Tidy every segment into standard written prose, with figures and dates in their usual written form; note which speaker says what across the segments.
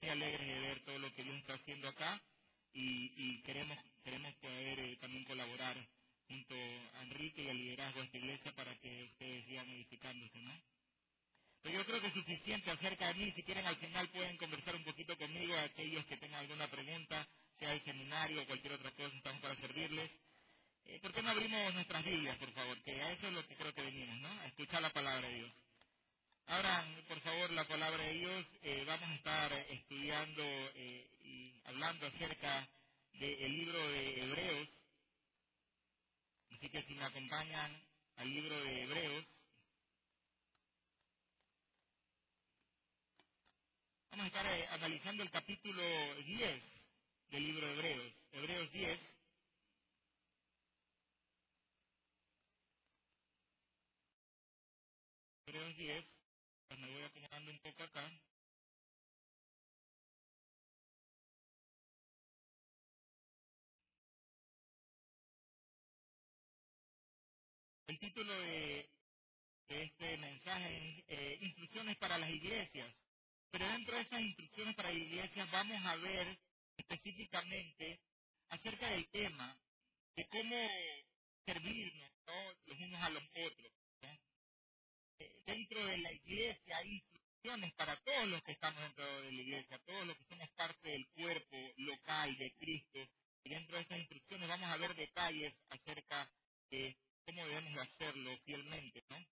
Speaker 1: alegres de ver todo lo que Dios está haciendo acá y queremos poder también colaborar junto a Enrique y al liderazgo de esta iglesia para que ustedes sigan edificándose, ¿no? Pero yo creo que es suficiente acerca de mí. Si quieren, al final pueden conversar un poquito conmigo, aquellos que tengan alguna pregunta, sea el seminario o cualquier otra cosa, estamos para servirles. ¿Por qué no abrimos nuestras Biblias, por favor? Que a eso es lo que creo que venimos, ¿no? A escuchar la palabra de Dios. Abran, por favor, la palabra de Dios. Vamos a estar estudiando y hablando acerca del libro de Hebreos. Así que si me acompañan al libro de Hebreos, vamos a estar analizando el capítulo 10 del libro de Hebreos. Hebreos 10. Hebreos 10. Pues me voy acomodando un poco acá. El título de este mensaje es Instrucciones para las iglesias. Pero dentro de esas instrucciones para las iglesias vamos a ver específicamente acerca del tema de cómo servirnos, ¿no?, los unos a los otros, ¿no? Dentro de la iglesia hay instrucciones para todos los que estamos dentro de la iglesia, todos los que somos parte del cuerpo local de Cristo. Y dentro de esas instrucciones vamos a ver detalles acerca de cómo debemos de hacerlo fielmente, ¿no?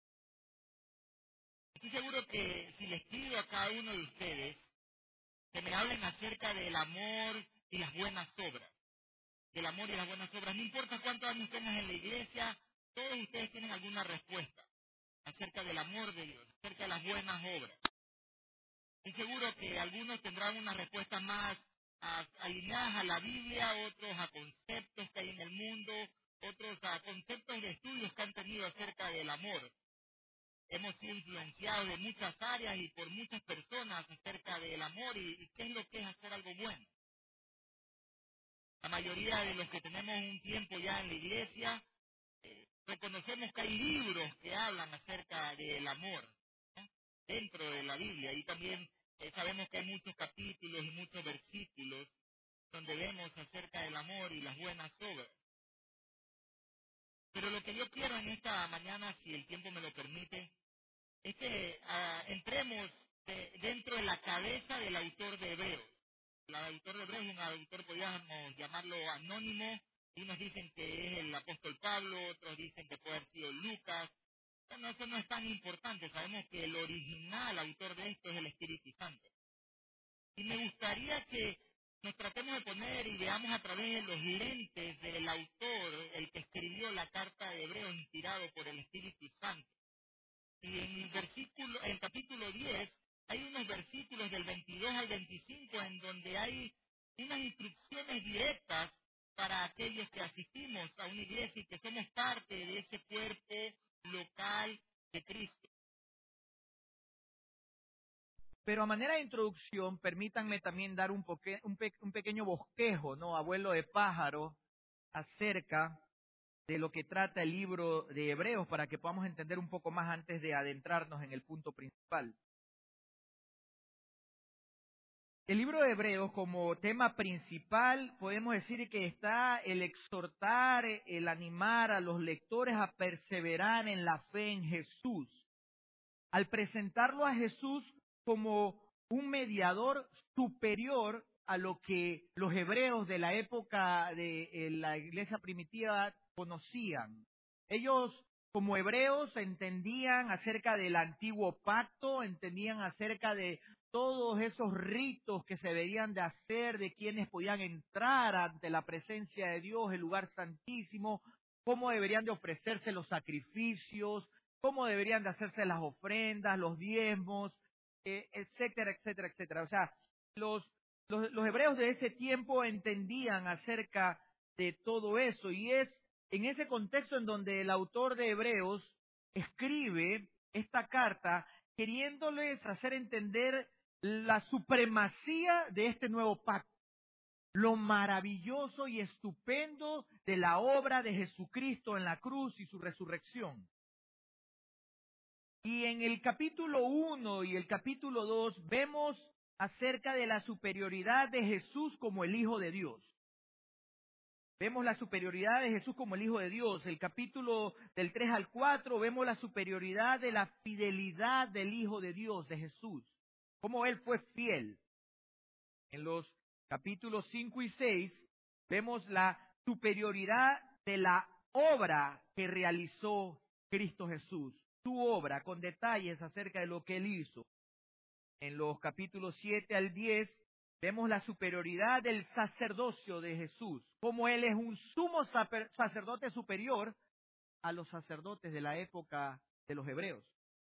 Speaker 1: Estoy seguro que si les pido a cada uno de ustedes que me hablen acerca del amor y las buenas obras, del amor y las buenas obras, no importa cuántos años tengan en la iglesia, todos ustedes tienen alguna respuesta acerca del amor de Dios, acerca de las buenas obras. Estoy seguro que algunos tendrán una respuesta más alineadas a la Biblia, otros a conceptos que hay en el mundo, otros a conceptos de estudios que han tenido acerca del amor. Hemos sido influenciados de muchas áreas y por muchas personas acerca del amor y qué es lo que es hacer algo bueno. La mayoría de los que tenemos un tiempo ya en la iglesia, reconocemos que hay libros que hablan acerca del amor, ¿no?, dentro de la Biblia, y también sabemos que hay muchos capítulos y muchos versículos donde vemos acerca del amor y las buenas obras. Pero lo que yo quiero en esta mañana, si el tiempo me lo permite, es que entremos dentro de la cabeza del autor de Hebreos. El autor de Hebreos es un autor, podríamos llamarlo anónimo. Unos dicen que es el apóstol Pablo, otros dicen que puede haber sido Lucas. Bueno, eso no es tan importante. Sabemos que el original autor de esto es el Espíritu Santo. Y me gustaría que nos tratemos de poner y veamos a través de los lentes del autor, el que escribió la carta de Hebreos inspirado por el Espíritu Santo. Y en el capítulo 10, hay unos versículos del 22 al 25 en donde hay unas instrucciones directas para aquellos que asistimos a una iglesia y que somos parte de ese cuerpo local de Cristo.
Speaker 2: Pero a manera de introducción, permítanme también dar un pequeño bosquejo, ¿no?, abuelo de pájaro, acerca de lo que trata el libro de Hebreos para que podamos entender un poco más antes de adentrarnos en el punto principal. El libro de Hebreos como tema principal podemos decir que está el exhortar, el animar a los lectores a perseverar en la fe en Jesús. Al presentarlo a Jesús como un mediador superior a lo que los hebreos de la época de la iglesia primitiva conocían. Ellos, como hebreos, entendían acerca del antiguo pacto, entendían acerca de todos esos ritos que se debían de hacer, de quienes podían entrar ante la presencia de Dios, el lugar santísimo, cómo deberían de ofrecerse los sacrificios, cómo deberían de hacerse las ofrendas, los diezmos, etcétera, etcétera, etcétera. O sea, los hebreos de ese tiempo entendían acerca de todo eso, y es en ese contexto en donde el autor de Hebreos escribe esta carta queriéndoles hacer entender la supremacía de este nuevo pacto, lo maravilloso y estupendo de la obra de Jesucristo en la cruz y su resurrección. Y en el capítulo 1 y el capítulo 2 vemos acerca de la superioridad de Jesús como el Hijo de Dios. Vemos la superioridad de Jesús como el Hijo de Dios. El capítulo del 3 al 4 vemos la superioridad de la fidelidad del Hijo de Dios, de Jesús. Cómo Él fue fiel. En los capítulos 5 y 6 vemos la superioridad de la obra que realizó Cristo Jesús. Su obra, con detalles acerca de lo que Él hizo. En los capítulos 7 al 10 vemos la superioridad del sacerdocio de Jesús, como Él es un sumo sacerdote superior a los sacerdotes de la época de los hebreos.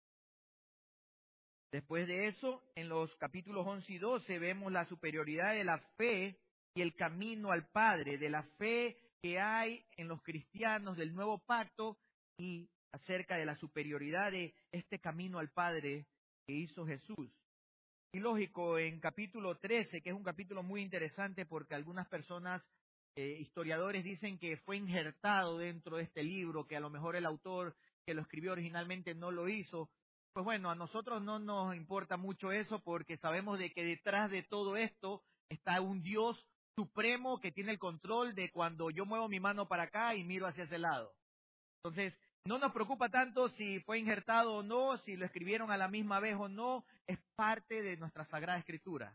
Speaker 2: Después de eso, en los capítulos 11 y 12 vemos la superioridad de la fe y el camino al Padre, de la fe que hay en los cristianos del nuevo pacto y acerca de la superioridad de este camino al Padre que hizo Jesús. Y lógico, en capítulo 13, que es un capítulo muy interesante porque algunas personas, historiadores, dicen que fue injertado dentro de este libro, que a lo mejor el autor que lo escribió originalmente no lo hizo. Pues bueno, a nosotros no nos importa mucho eso porque sabemos de que detrás de todo esto está un Dios supremo que tiene el control de cuando yo muevo mi mano para acá y miro hacia ese lado. Entonces, no nos preocupa tanto si fue injertado o no, si lo escribieron a la misma vez o no, es parte de nuestra Sagrada Escritura.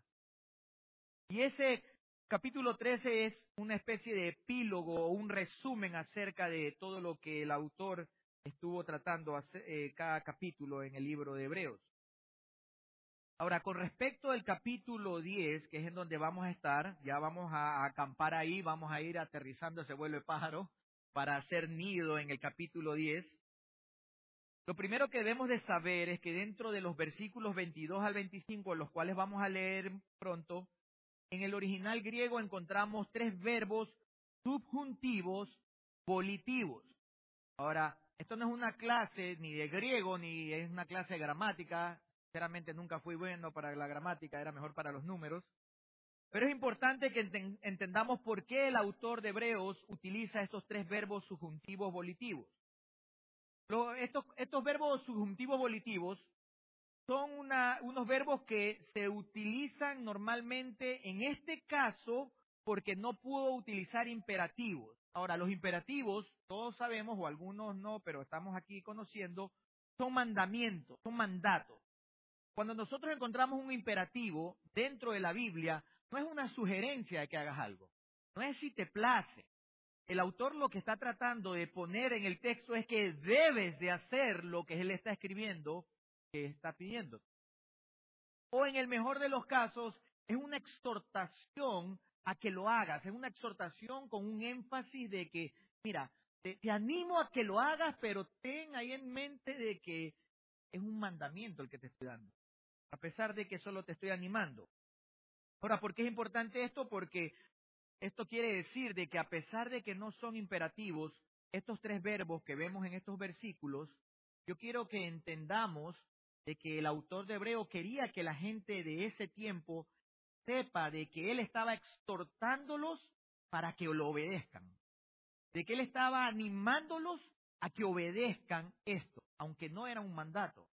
Speaker 2: Y ese capítulo 13 es una especie de epílogo o un resumen acerca de todo lo que el autor estuvo tratando cada capítulo en el libro de Hebreos. Ahora, con respecto al capítulo 10, que es en donde vamos a estar, ya vamos a acampar ahí, vamos a ir aterrizando ese vuelo de pájaro para hacer nido en el capítulo 10. Lo primero que debemos de saber es que dentro de los versículos 22 al 25, los cuales vamos a leer pronto, en el original griego encontramos 3 verbos subjuntivos volitivos. Ahora, esto no es una clase ni de griego ni es una clase de gramática. Sinceramente nunca fui bueno para la gramática, era mejor para los números. Pero es importante que entendamos por qué el autor de Hebreos utiliza estos 3 verbos subjuntivos volitivos. Estos verbos subjuntivos volitivos son unos verbos que se utilizan normalmente en este caso porque no pudo utilizar imperativos. Ahora, los imperativos, todos sabemos, o algunos no, pero estamos aquí conociendo, son mandamientos, son mandatos. Cuando nosotros encontramos un imperativo dentro de la Biblia, no es una sugerencia de que hagas algo, no es si te place. El autor lo que está tratando de poner en el texto es que debes de hacer lo que él está escribiendo, que está pidiendo. O en el mejor de los casos, es una exhortación a que lo hagas, es una exhortación con un énfasis de que, mira, te animo a que lo hagas, pero ten ahí en mente de que es un mandamiento el que te estoy dando, a pesar de que solo te estoy animando. Ahora, ¿por qué es importante esto? Porque esto quiere decir de que a pesar de que no son imperativos, estos 3 verbos que vemos en estos versículos, yo quiero que entendamos de que el autor de Hebreo quería que la gente de ese tiempo sepa de que él estaba exhortándolos para que lo obedezcan, de que él estaba animándolos a que obedezcan esto, aunque no era un mandato.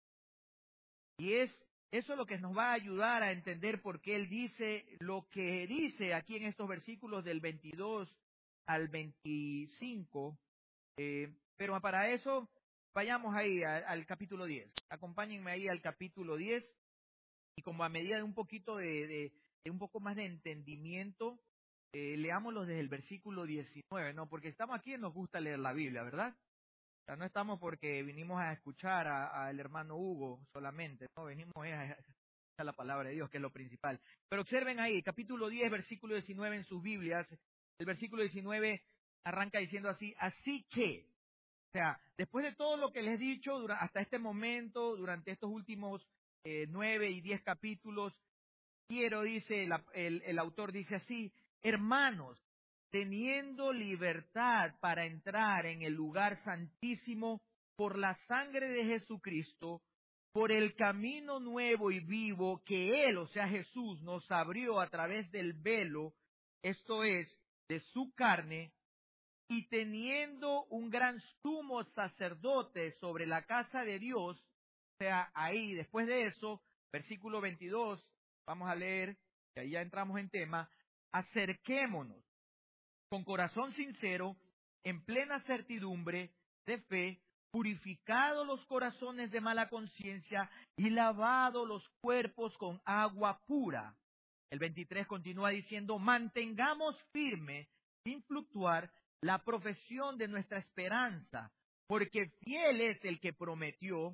Speaker 2: Y eso es lo que nos va a ayudar a entender por qué él dice lo que dice aquí en estos versículos del 22 al 25. Pero para eso, vayamos ahí al capítulo 10. Acompáñenme ahí al capítulo 10 y como a medida de un poquito de un poco más de entendimiento, leámoslo desde el versículo 19, ¿no? Porque estamos aquí y nos gusta leer la Biblia, ¿verdad? O sea, no estamos porque vinimos a escuchar al hermano Hugo solamente, no, venimos a escuchar la palabra de Dios, que es lo principal. Pero observen ahí, capítulo 10, versículo 19 en sus Biblias, el versículo 19 arranca diciendo así que, o sea, después de todo lo que les he dicho hasta este momento, durante estos últimos 9 y 10 capítulos, dice el autor, dice así, hermanos, teniendo libertad para entrar en el lugar santísimo por la sangre de Jesucristo, por el camino nuevo y vivo que Él, o sea Jesús, nos abrió a través del velo, esto es, de su carne, y teniendo un gran sumo sacerdote sobre la casa de Dios, o sea, ahí, después de eso, versículo 22, Vamos a leer, y ahí ya entramos en tema. Acerquémonos con corazón sincero, en plena certidumbre de fe, purificados los corazones de mala conciencia y lavados los cuerpos con agua pura. El 23 continúa diciendo, mantengamos firme, sin fluctuar, la profesión de nuestra esperanza, porque fiel es el que prometió,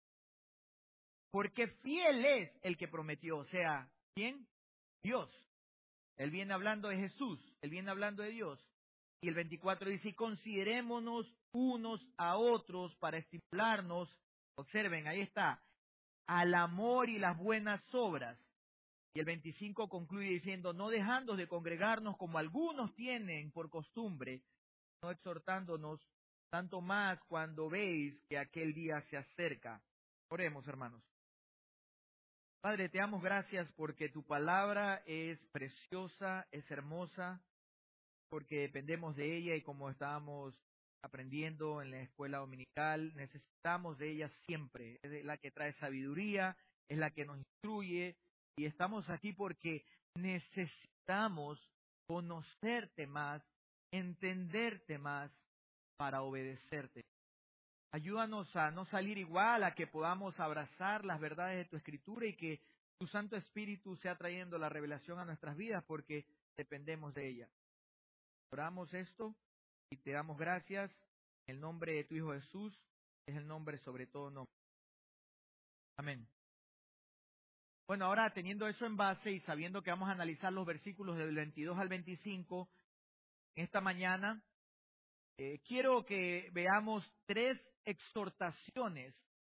Speaker 2: o sea, ¿quién? Dios. Él viene hablando de Jesús, él viene hablando de Dios. Y el 24 dice, y considerémonos unos a otros para estimularnos, observen, ahí está, al amor y las buenas obras. Y el 25 concluye diciendo, no dejando de congregarnos como algunos tienen por costumbre, no exhortándonos tanto más cuando veis que aquel día se acerca. Oremos, hermanos. Padre, te damos gracias porque tu palabra es preciosa, es hermosa, porque dependemos de ella y como estábamos aprendiendo en la escuela dominical, necesitamos de ella siempre. Es la que trae sabiduría, es la que nos instruye y estamos aquí porque necesitamos conocerte más, entenderte más para obedecerte. Ayúdanos a no salir igual, a que podamos abrazar las verdades de tu Escritura y que tu Santo Espíritu sea trayendo la revelación a nuestras vidas porque dependemos de ella. Oramos esto y te damos gracias en el nombre de tu Hijo Jesús, que es el nombre sobre todo nombre. Amén. Bueno, ahora teniendo eso en base y sabiendo que vamos a analizar los versículos del 22 al 25, esta mañana quiero que veamos tres exhortaciones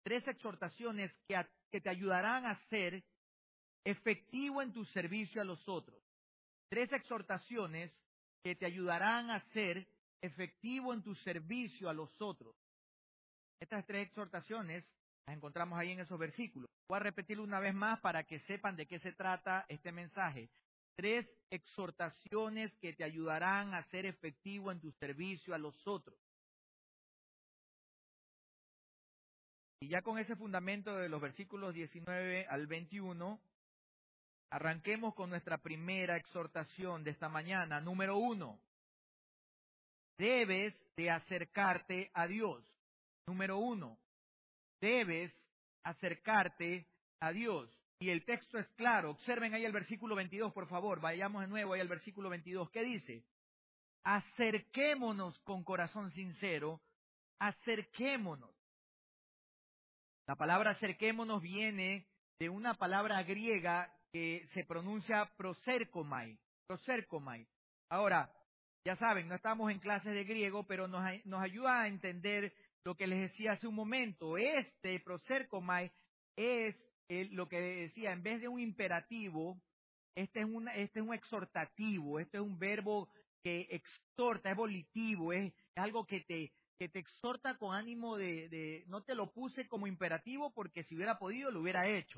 Speaker 2: que te ayudarán a ser efectivo en tu servicio a los otros. Tres exhortaciones que te ayudarán a ser efectivo en tu servicio a los otros. Estas tres exhortaciones las encontramos ahí en esos versículos. Voy a repetirlo una vez más para que sepan de qué se trata este mensaje. Tres exhortaciones que te ayudarán a ser efectivo en tu servicio a los otros. Y ya con ese fundamento de los versículos 19 al 21, arranquemos con nuestra primera exhortación de esta mañana. Número 1. Debes de acercarte a Dios. Número 1. Debes acercarte a Dios. Y el texto es claro. Observen ahí el versículo 22, por favor. Vayamos de nuevo ahí al versículo 22. ¿Qué dice? Acerquémonos con corazón sincero. Acerquémonos. La palabra acerquémonos viene de una palabra griega que se pronuncia proserkomai. Proserkomai. Ahora, ya saben, no estamos en clases de griego, pero nos ayuda a entender lo que les decía hace un momento. Este proserkomai es lo que decía, en vez de un imperativo, este es un exhortativo, este es un verbo que exhorta, es volitivo, es algo que te exhorta con ánimo no te lo puse como imperativo porque si hubiera podido lo hubiera hecho.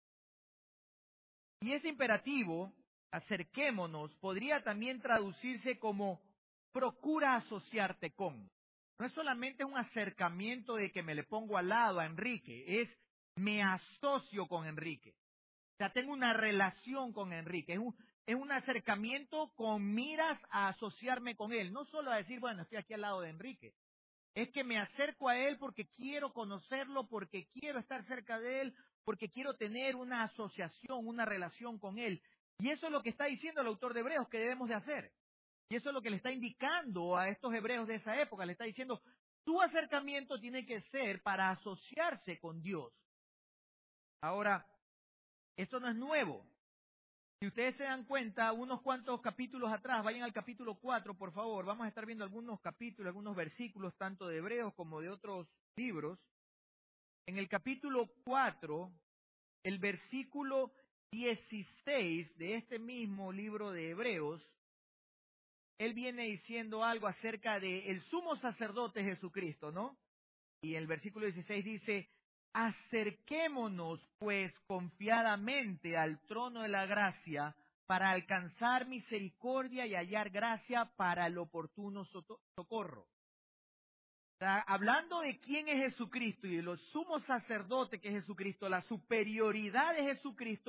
Speaker 2: Y ese imperativo, acerquémonos, podría también traducirse como procura asociarte con. No es solamente un acercamiento de que me le pongo al lado a Enrique, es me asocio con Enrique. O sea, tengo una relación con Enrique, es un acercamiento con miras a asociarme con él, no solo a decir, bueno, estoy aquí al lado de Enrique. Es que me acerco a él porque quiero conocerlo, porque quiero estar cerca de él, porque quiero tener una asociación, una relación con él. Y eso es lo que está diciendo el autor de Hebreos que debemos de hacer. Y eso es lo que le está indicando a estos hebreos de esa época. Le está diciendo, tu acercamiento tiene que ser para asociarse con Dios. Ahora, esto no es nuevo. Si ustedes se dan cuenta, unos cuantos capítulos atrás, vayan al capítulo 4, por favor, vamos a estar viendo algunos capítulos, algunos versículos, tanto de Hebreos como de otros libros. En el capítulo 4, el versículo 16 de este mismo libro de Hebreos, él viene diciendo algo acerca de el sumo sacerdote Jesucristo, ¿no? Y el versículo 16 dice, acerquémonos pues confiadamente al trono de la gracia para alcanzar misericordia y hallar gracia para el oportuno socorro. O sea, hablando de quién es Jesucristo y de los sumos sacerdotes que es Jesucristo, la superioridad de Jesucristo,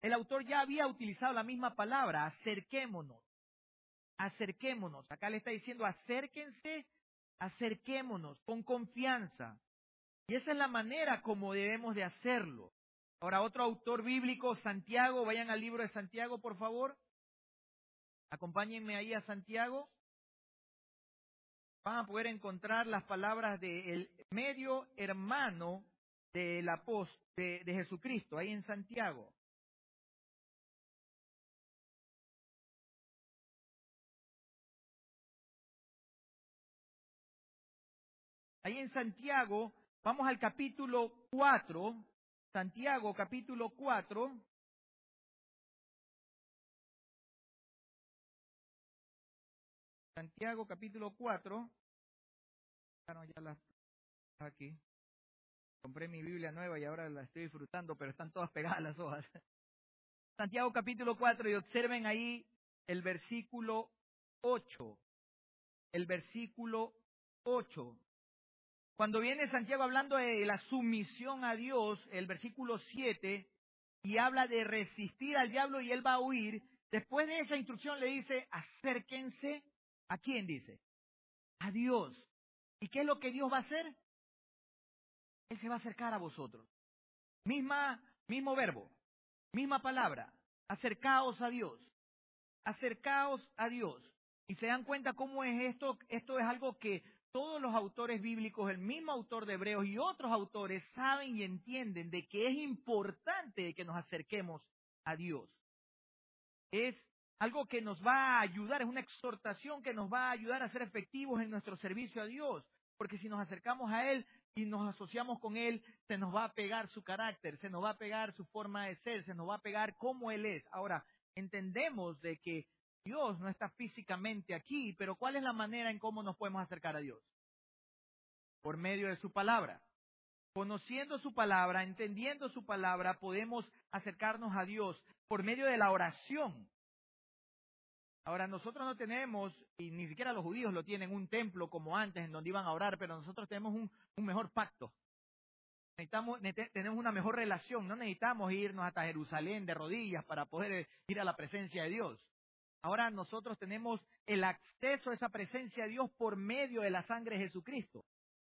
Speaker 2: el autor ya había utilizado la misma palabra, acerquémonos, acerquémonos. Acá le está diciendo, acérquense, acerquémonos con confianza. Y esa es la manera como debemos de hacerlo. Ahora, otro autor bíblico, Santiago, vayan al libro de Santiago, por favor. Acompáñenme ahí a Santiago. Van a poder encontrar las palabras del medio hermano del apóstol de Jesucristo, ahí en Santiago. Ahí en Santiago, vamos al capítulo 4, Santiago capítulo 4. Santiago capítulo 4. Bueno, ya las aquí. Compré mi Biblia nueva y ahora la estoy disfrutando, pero están todas pegadas las hojas. Santiago capítulo 4, y observen ahí el versículo 8. El versículo 8. Cuando viene Santiago hablando de la sumisión a Dios, el versículo 7, y habla de resistir al diablo y él va a huir, después de esa instrucción le dice, acérquense, ¿a quién dice? A Dios. ¿Y qué es lo que Dios va a hacer? Él se va a acercar a vosotros. Mismo verbo, misma palabra, acercaos a Dios, acercaos a Dios. Y se dan cuenta cómo es esto. Esto es algo que todos los autores bíblicos, el mismo autor de Hebreos y otros autores saben y entienden de que es importante que nos acerquemos a Dios. Es algo que nos va a ayudar, es una exhortación que nos va a ayudar a ser efectivos en nuestro servicio a Dios. Porque si nos acercamos a Él y nos asociamos con Él, se nos va a pegar su carácter, se nos va a pegar su forma de ser, se nos va a pegar cómo Él es. Ahora, entendemos de que Dios no está físicamente aquí, pero ¿cuál es la manera en cómo nos podemos acercar a Dios? Por medio de su palabra. Conociendo su palabra, entendiendo su palabra, podemos acercarnos a Dios por medio de la oración. Ahora, nosotros no tenemos, y ni siquiera los judíos lo tienen, un templo como antes en donde iban a orar, pero nosotros tenemos un mejor pacto. Tenemos una mejor relación, no necesitamos irnos hasta Jerusalén de rodillas para poder ir a la presencia de Dios. Ahora nosotros tenemos el acceso a esa presencia de Dios por medio de la sangre de Jesucristo.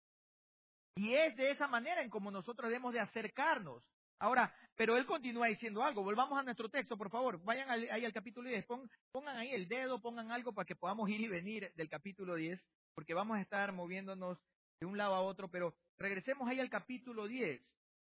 Speaker 2: Y es de esa manera en como nosotros debemos de acercarnos. Ahora, pero él continúa diciendo algo. Volvamos a nuestro texto, por favor. Vayan ahí al capítulo 10. Pongan ahí el dedo, pongan algo para que podamos ir y venir del capítulo 10, porque vamos a estar moviéndonos de un lado a otro, pero regresemos ahí al capítulo 10.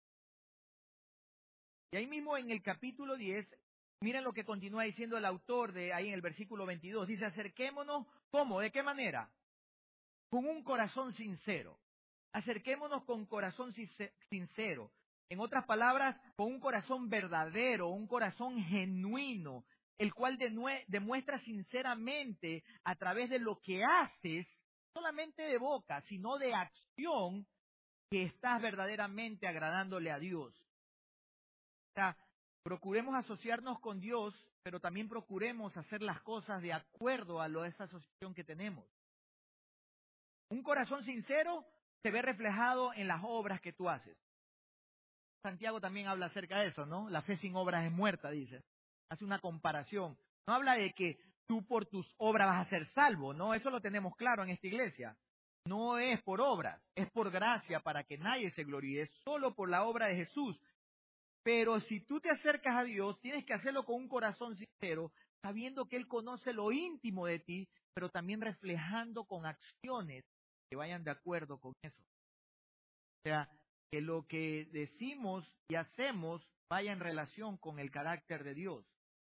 Speaker 2: Y ahí mismo en el capítulo 10, miren lo que continúa diciendo el autor de ahí en el versículo 22. Dice, acerquémonos, ¿cómo? ¿De qué manera? Con un corazón sincero. Acerquémonos con corazón sincero. En otras palabras, con un corazón verdadero, un corazón genuino, el cual demuestra sinceramente a través de lo que haces, no solamente de boca, sino de acción, que estás verdaderamente agradándole a Dios. O sea, procuremos asociarnos con Dios, pero también procuremos hacer las cosas de acuerdo a esa asociación que tenemos. Un corazón sincero se ve reflejado en las obras que tú haces. Santiago también habla acerca de eso, ¿no? La fe sin obras es muerta, dice. Hace una comparación. No habla de que tú por tus obras vas a ser salvo, ¿no? Eso lo tenemos claro en esta iglesia. No es por obras, es por gracia para que nadie se gloríe, es solo por la obra de Jesús. Pero si tú te acercas a Dios, tienes que hacerlo con un corazón sincero, sabiendo que Él conoce lo íntimo de ti, pero también reflejando con acciones que vayan de acuerdo con eso. O sea, que lo que decimos y hacemos vaya en relación con el carácter de Dios.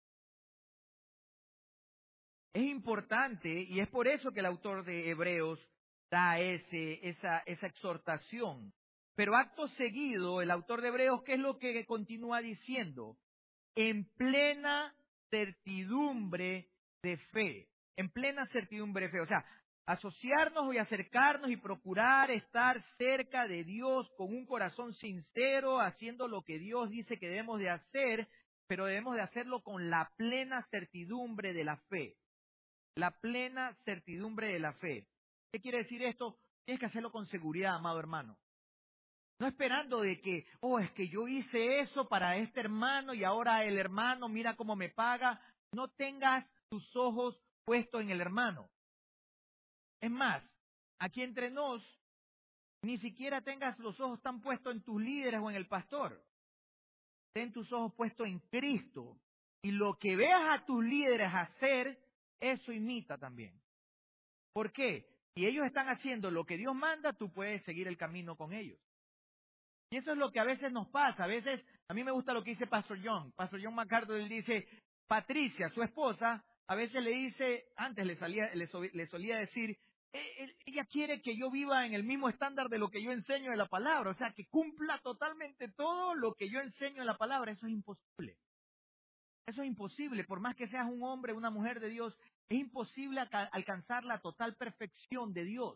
Speaker 2: Es importante, y es por eso que el autor de Hebreos da esa exhortación. Pero acto seguido, el autor de Hebreos, ¿qué es lo que continúa diciendo? En plena certidumbre de fe. En plena certidumbre de fe. O sea, asociarnos y acercarnos y procurar estar cerca de Dios con un corazón sincero, haciendo lo que Dios dice que debemos de hacer, pero debemos de hacerlo con la plena certidumbre de la fe. La plena certidumbre de la fe. ¿Qué quiere decir esto? Tienes que hacerlo con seguridad, amado hermano. No esperando de que, es que yo hice eso para este hermano y ahora el hermano mira cómo me paga. No tengas tus ojos puestos en el hermano. Es más, aquí entre nos, ni siquiera tengas los ojos tan puestos en tus líderes o en el pastor. Ten tus ojos puestos en Cristo. Y lo que veas a tus líderes hacer, eso imita también. ¿Por qué? Si ellos están haciendo lo que Dios manda, tú puedes seguir el camino con ellos. Y eso es lo que a veces nos pasa. A veces, a mí me gusta lo que dice Pastor John. Pastor John MacArthur, él dice, Patricia, su esposa, a veces le dice, antes le solía decir, ella quiere que yo viva en el mismo estándar de lo que yo enseño de la palabra. O sea, que cumpla totalmente todo lo que yo enseño en la palabra. Eso es imposible. Eso es imposible. Por más que seas un hombre, una mujer de Dios, es imposible alcanzar la total perfección de Dios.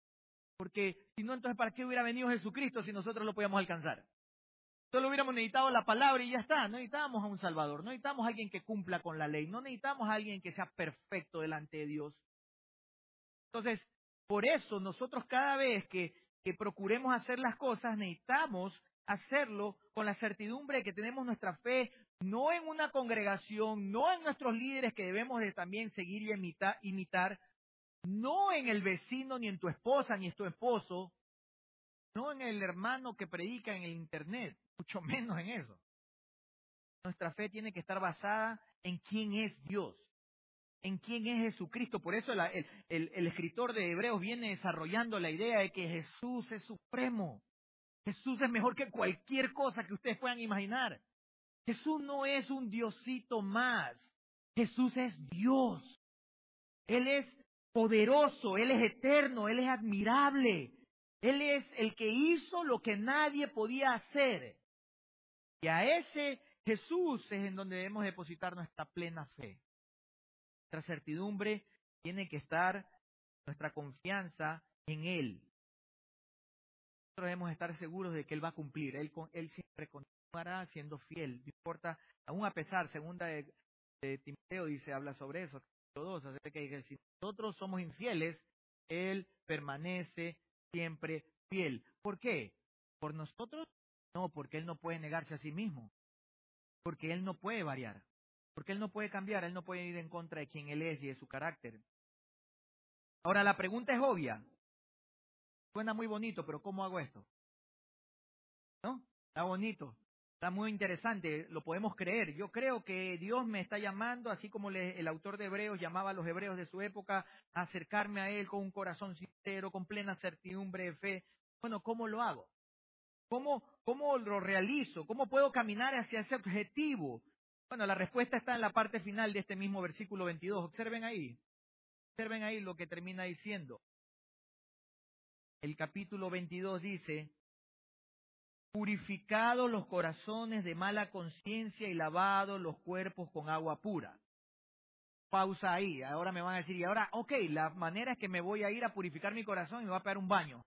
Speaker 2: Porque si no, entonces ¿para qué hubiera venido Jesucristo si nosotros lo podíamos alcanzar? Solo hubiéramos necesitado la palabra y ya está. No necesitamos a un Salvador, no necesitamos a alguien que cumpla con la ley, no necesitamos a alguien que sea perfecto delante de Dios. Entonces, por eso nosotros cada vez que procuremos hacer las cosas, necesitamos hacerlo con la certidumbre de que tenemos nuestra fe, no en una congregación, no en nuestros líderes que debemos de también seguir y imitar, no en el vecino, ni en tu esposa, ni en tu esposo, no en el hermano que predica en el internet, mucho menos en eso. Nuestra fe tiene que estar basada en quién es Dios, en quién es Jesucristo. Por eso el escritor de Hebreos viene desarrollando la idea de que Jesús es supremo. Jesús es mejor que cualquier cosa que ustedes puedan imaginar. Jesús no es un diosito más. Jesús es Dios. Él es poderoso, Él es eterno, Él es admirable. Él es el que hizo lo que nadie podía hacer. Y a ese Jesús es en donde debemos depositar nuestra plena fe. Nuestra certidumbre tiene que estar, nuestra confianza en Él. Nosotros debemos estar seguros de que Él va a cumplir. Él siempre continuará siendo fiel. No importa, aún a pesar, segunda de Timoteo dice, habla sobre eso, acerca de que si nosotros somos infieles, Él permanece siempre fiel. ¿Por qué? ¿Por nosotros? No, porque Él no puede negarse a sí mismo. Porque Él no puede variar. Porque Él no puede cambiar. Él no puede ir en contra de quien Él es y de su carácter. Ahora, la pregunta es obvia. Suena muy bonito, pero ¿cómo hago esto? ¿No? Está bonito. Está muy interesante. Lo podemos creer. Yo creo que Dios me está llamando, así como el autor de Hebreos llamaba a los hebreos de su época, a acercarme a Él con un corazón sincero, con plena certidumbre de fe. Bueno, ¿cómo lo hago? ¿Cómo lo realizo? ¿Cómo puedo caminar hacia ese objetivo? Bueno, la respuesta está en la parte final de este mismo versículo 22. Observen ahí lo que termina diciendo. El capítulo 22 dice, purificados los corazones de mala conciencia y lavados los cuerpos con agua pura. Pausa ahí. Ahora me van a decir, y ahora, la manera es que me voy a ir a purificar mi corazón y me voy a pegar un baño.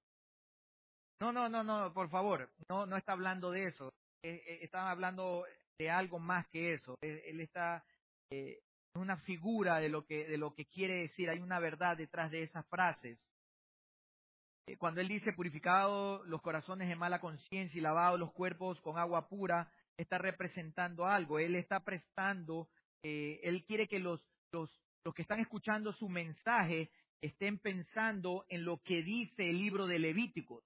Speaker 2: No, por favor, no está hablando de eso. Está hablando de algo más que eso. Él está, es una figura de lo que quiere decir. Hay una verdad detrás de esas frases. Cuando él dice purificado los corazones de mala conciencia y lavado los cuerpos con agua pura, está representando algo. Él está prestando, él quiere que los que están escuchando su mensaje estén pensando en lo que dice el libro de Levíticos.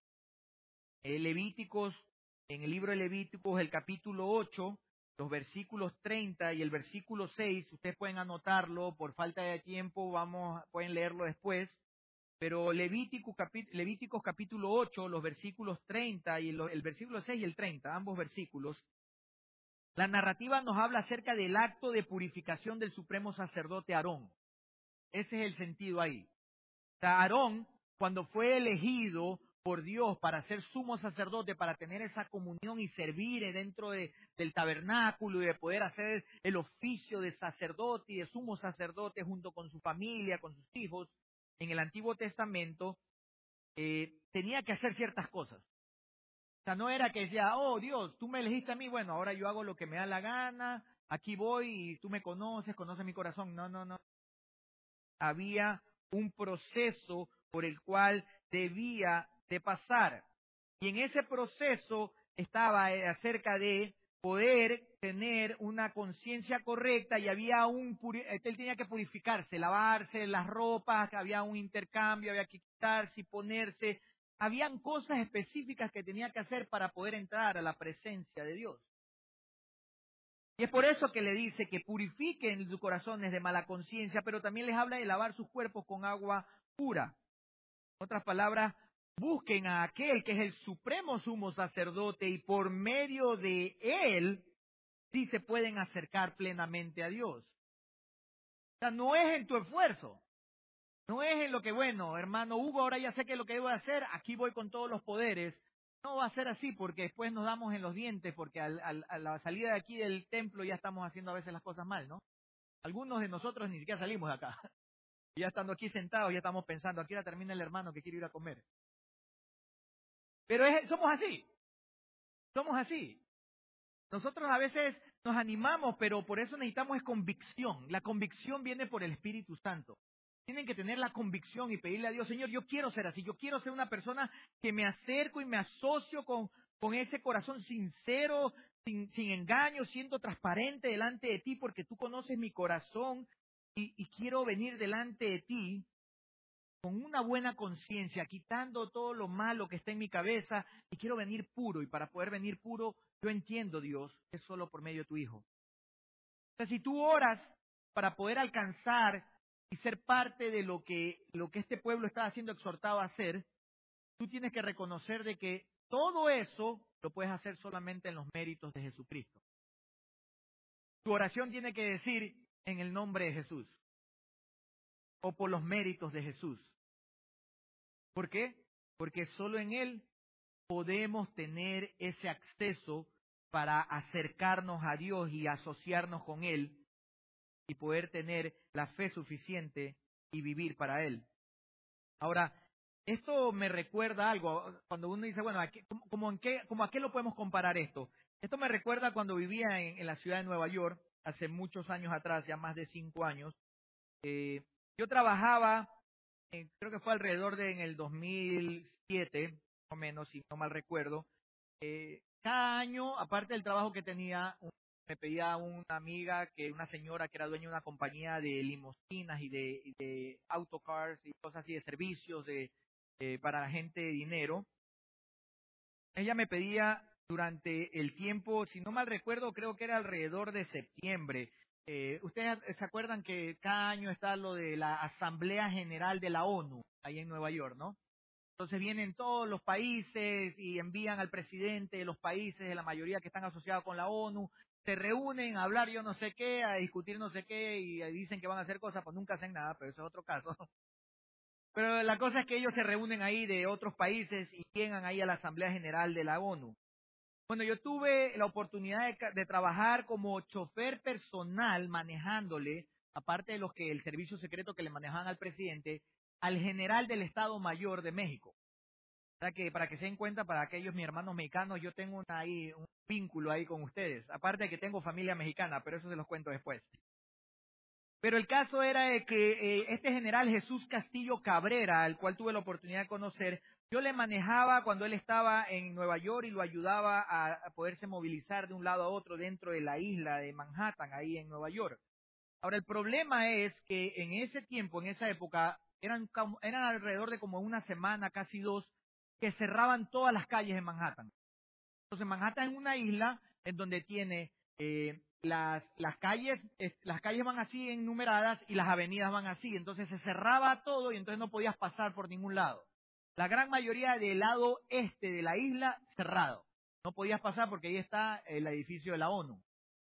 Speaker 2: En el libro de Levíticos, el capítulo 8, los versículos 30 y el versículo 6, ustedes pueden anotarlo, por falta de tiempo pueden leerlo después, pero Levíticos capítulo 8, los versículos 30 y el versículo 6 y el 30, ambos versículos, la narrativa nos habla acerca del acto de purificación del supremo sacerdote Aarón. Ese es el sentido ahí. O sea, Aarón, cuando fue elegido por Dios para ser sumo sacerdote, para tener esa comunión y servir dentro del tabernáculo y de poder hacer el oficio de sacerdote y de sumo sacerdote junto con su familia, con sus hijos, en el Antiguo Testamento, tenía que hacer ciertas cosas. O sea, no era que decía, Dios, tú me elegiste a mí, bueno, ahora yo hago lo que me da la gana, aquí voy y tú me conoces mi corazón. No. Había un proceso por el cual debía de pasar. Y en ese proceso estaba acerca de poder tener una conciencia correcta y había él tenía que purificarse, lavarse las ropas, había un intercambio, había que quitarse y ponerse. Habían cosas específicas que tenía que hacer para poder entrar a la presencia de Dios. Y es por eso que le dice que purifiquen sus corazones de mala conciencia, pero también les habla de lavar sus cuerpos con agua pura. En otras palabras, busquen a aquel que es el supremo sumo sacerdote y por medio de él sí se pueden acercar plenamente a Dios. O sea, no es en tu esfuerzo, no es en lo que, bueno, hermano Hugo, ahora ya sé qué es lo que debo hacer, aquí voy con todos los poderes. No va a ser así porque después nos damos en los dientes porque a la salida de aquí del templo ya estamos haciendo a veces las cosas mal, ¿no? Algunos de nosotros ni siquiera salimos de acá. Ya estando aquí sentados ya estamos pensando, aquí ya termina el hermano que quiere ir a comer. Pero somos así. Nosotros a veces nos animamos, pero por eso necesitamos convicción. La convicción viene por el Espíritu Santo. Tienen que tener la convicción y pedirle a Dios, Señor, yo quiero ser así, yo quiero ser una persona que me acerco y me asocio con ese corazón sincero, sin engaño, siendo transparente delante de ti, porque tú conoces mi corazón y quiero venir delante de ti con una buena conciencia, quitando todo lo malo que está en mi cabeza y quiero venir puro. Y para poder venir puro, yo entiendo, Dios, es solo por medio de tu Hijo. O sea, si tú oras para poder alcanzar y ser parte de lo que este pueblo está siendo exhortado a hacer, tú tienes que reconocer de que todo eso lo puedes hacer solamente en los méritos de Jesucristo. Tu oración tiene que decir en el nombre de Jesús o por los méritos de Jesús. ¿Por qué? Porque solo en Él podemos tener ese acceso para acercarnos a Dios y asociarnos con Él y poder tener la fe suficiente y vivir para Él. Ahora, esto me recuerda algo, cuando uno dice, bueno, ¿cómo a qué lo podemos comparar esto? Esto me recuerda cuando vivía en la ciudad de Nueva York, hace muchos años atrás, ya más de 5 años. Yo trabajaba, creo que fue alrededor en el 2007, más o menos, si no mal recuerdo. Cada año, aparte del trabajo que tenía, me pedía una amiga, una señora que era dueña de una compañía de limusinas y de autocars y cosas así, de servicios para la gente de dinero. Ella me pedía durante el tiempo, si no mal recuerdo, creo que era alrededor de septiembre. Ustedes se acuerdan que cada año está lo de la Asamblea General de la ONU, ahí en Nueva York, ¿no? Entonces vienen todos los países y envían al presidente de los países, de la mayoría que están asociados con la ONU, se reúnen a hablar yo no sé qué, a discutir no sé qué, y dicen que van a hacer cosas, pues nunca hacen nada, pero eso es otro caso. Pero la cosa es que ellos se reúnen ahí de otros países y llegan ahí a la Asamblea General de la ONU. Bueno, yo tuve la oportunidad de trabajar como chofer personal manejándole, aparte de el servicio secreto que le manejaban al presidente, al general del Estado Mayor de México. O sea que para que se den cuenta, para aquellos mis hermanos mexicanos, yo tengo un vínculo ahí con ustedes. Aparte de que tengo familia mexicana, pero eso se los cuento después. Pero el caso era de que este general Jesús Castillo Cabrera, al cual tuve la oportunidad de conocer, yo le manejaba cuando él estaba en Nueva York y lo ayudaba a poderse movilizar de un lado a otro dentro de la isla de Manhattan, ahí en Nueva York. Ahora, el problema es que en ese tiempo, en esa época, eran alrededor de como una semana, casi 2, que cerraban todas las calles en Manhattan. Entonces, Manhattan es una isla en donde tiene las calles van así enumeradas y las avenidas van así. Entonces, se cerraba todo y entonces no podías pasar por ningún lado. La gran mayoría del lado este de la isla, cerrado. No podías pasar porque ahí está el edificio de la ONU.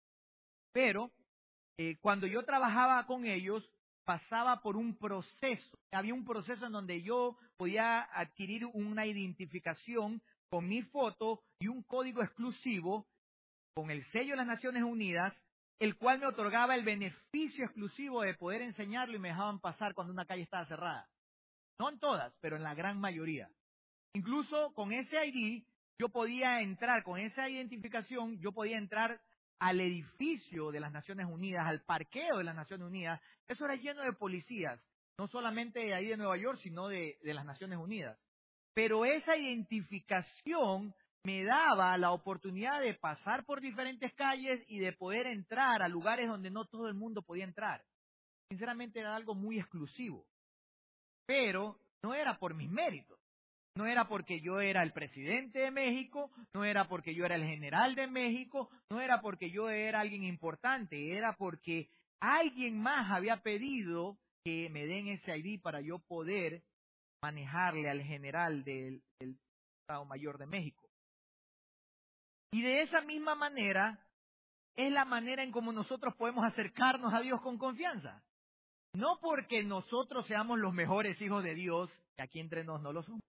Speaker 2: Pero cuando yo trabajaba con ellos, pasaba por un proceso. Había un proceso en donde yo podía adquirir una identificación con mi foto y un código exclusivo con el sello de las Naciones Unidas, el cual me otorgaba el beneficio exclusivo de poder enseñarlo y me dejaban pasar cuando una calle estaba cerrada. No en todas, pero en la gran mayoría. Incluso con ese ID, yo podía entrar, con esa identificación, yo podía entrar al edificio de las Naciones Unidas, al parqueo de las Naciones Unidas. Eso era lleno de policías, no solamente de ahí de Nueva York, sino de las Naciones Unidas. pero esa identificación me daba la oportunidad de pasar por diferentes calles y de poder entrar a lugares donde no todo el mundo podía entrar. Sinceramente era algo muy exclusivo, pero no era por mis méritos. No era porque yo era el presidente de México, no era porque yo era el general de México, no era porque yo era alguien importante, era porque alguien más había pedido que me den ese ID para yo poder manejarle al general del Estado Mayor de México. Y de esa misma manera es la manera en cómo nosotros podemos acercarnos a Dios con confianza. No porque nosotros seamos los mejores hijos de Dios, que aquí entre nos no lo somos.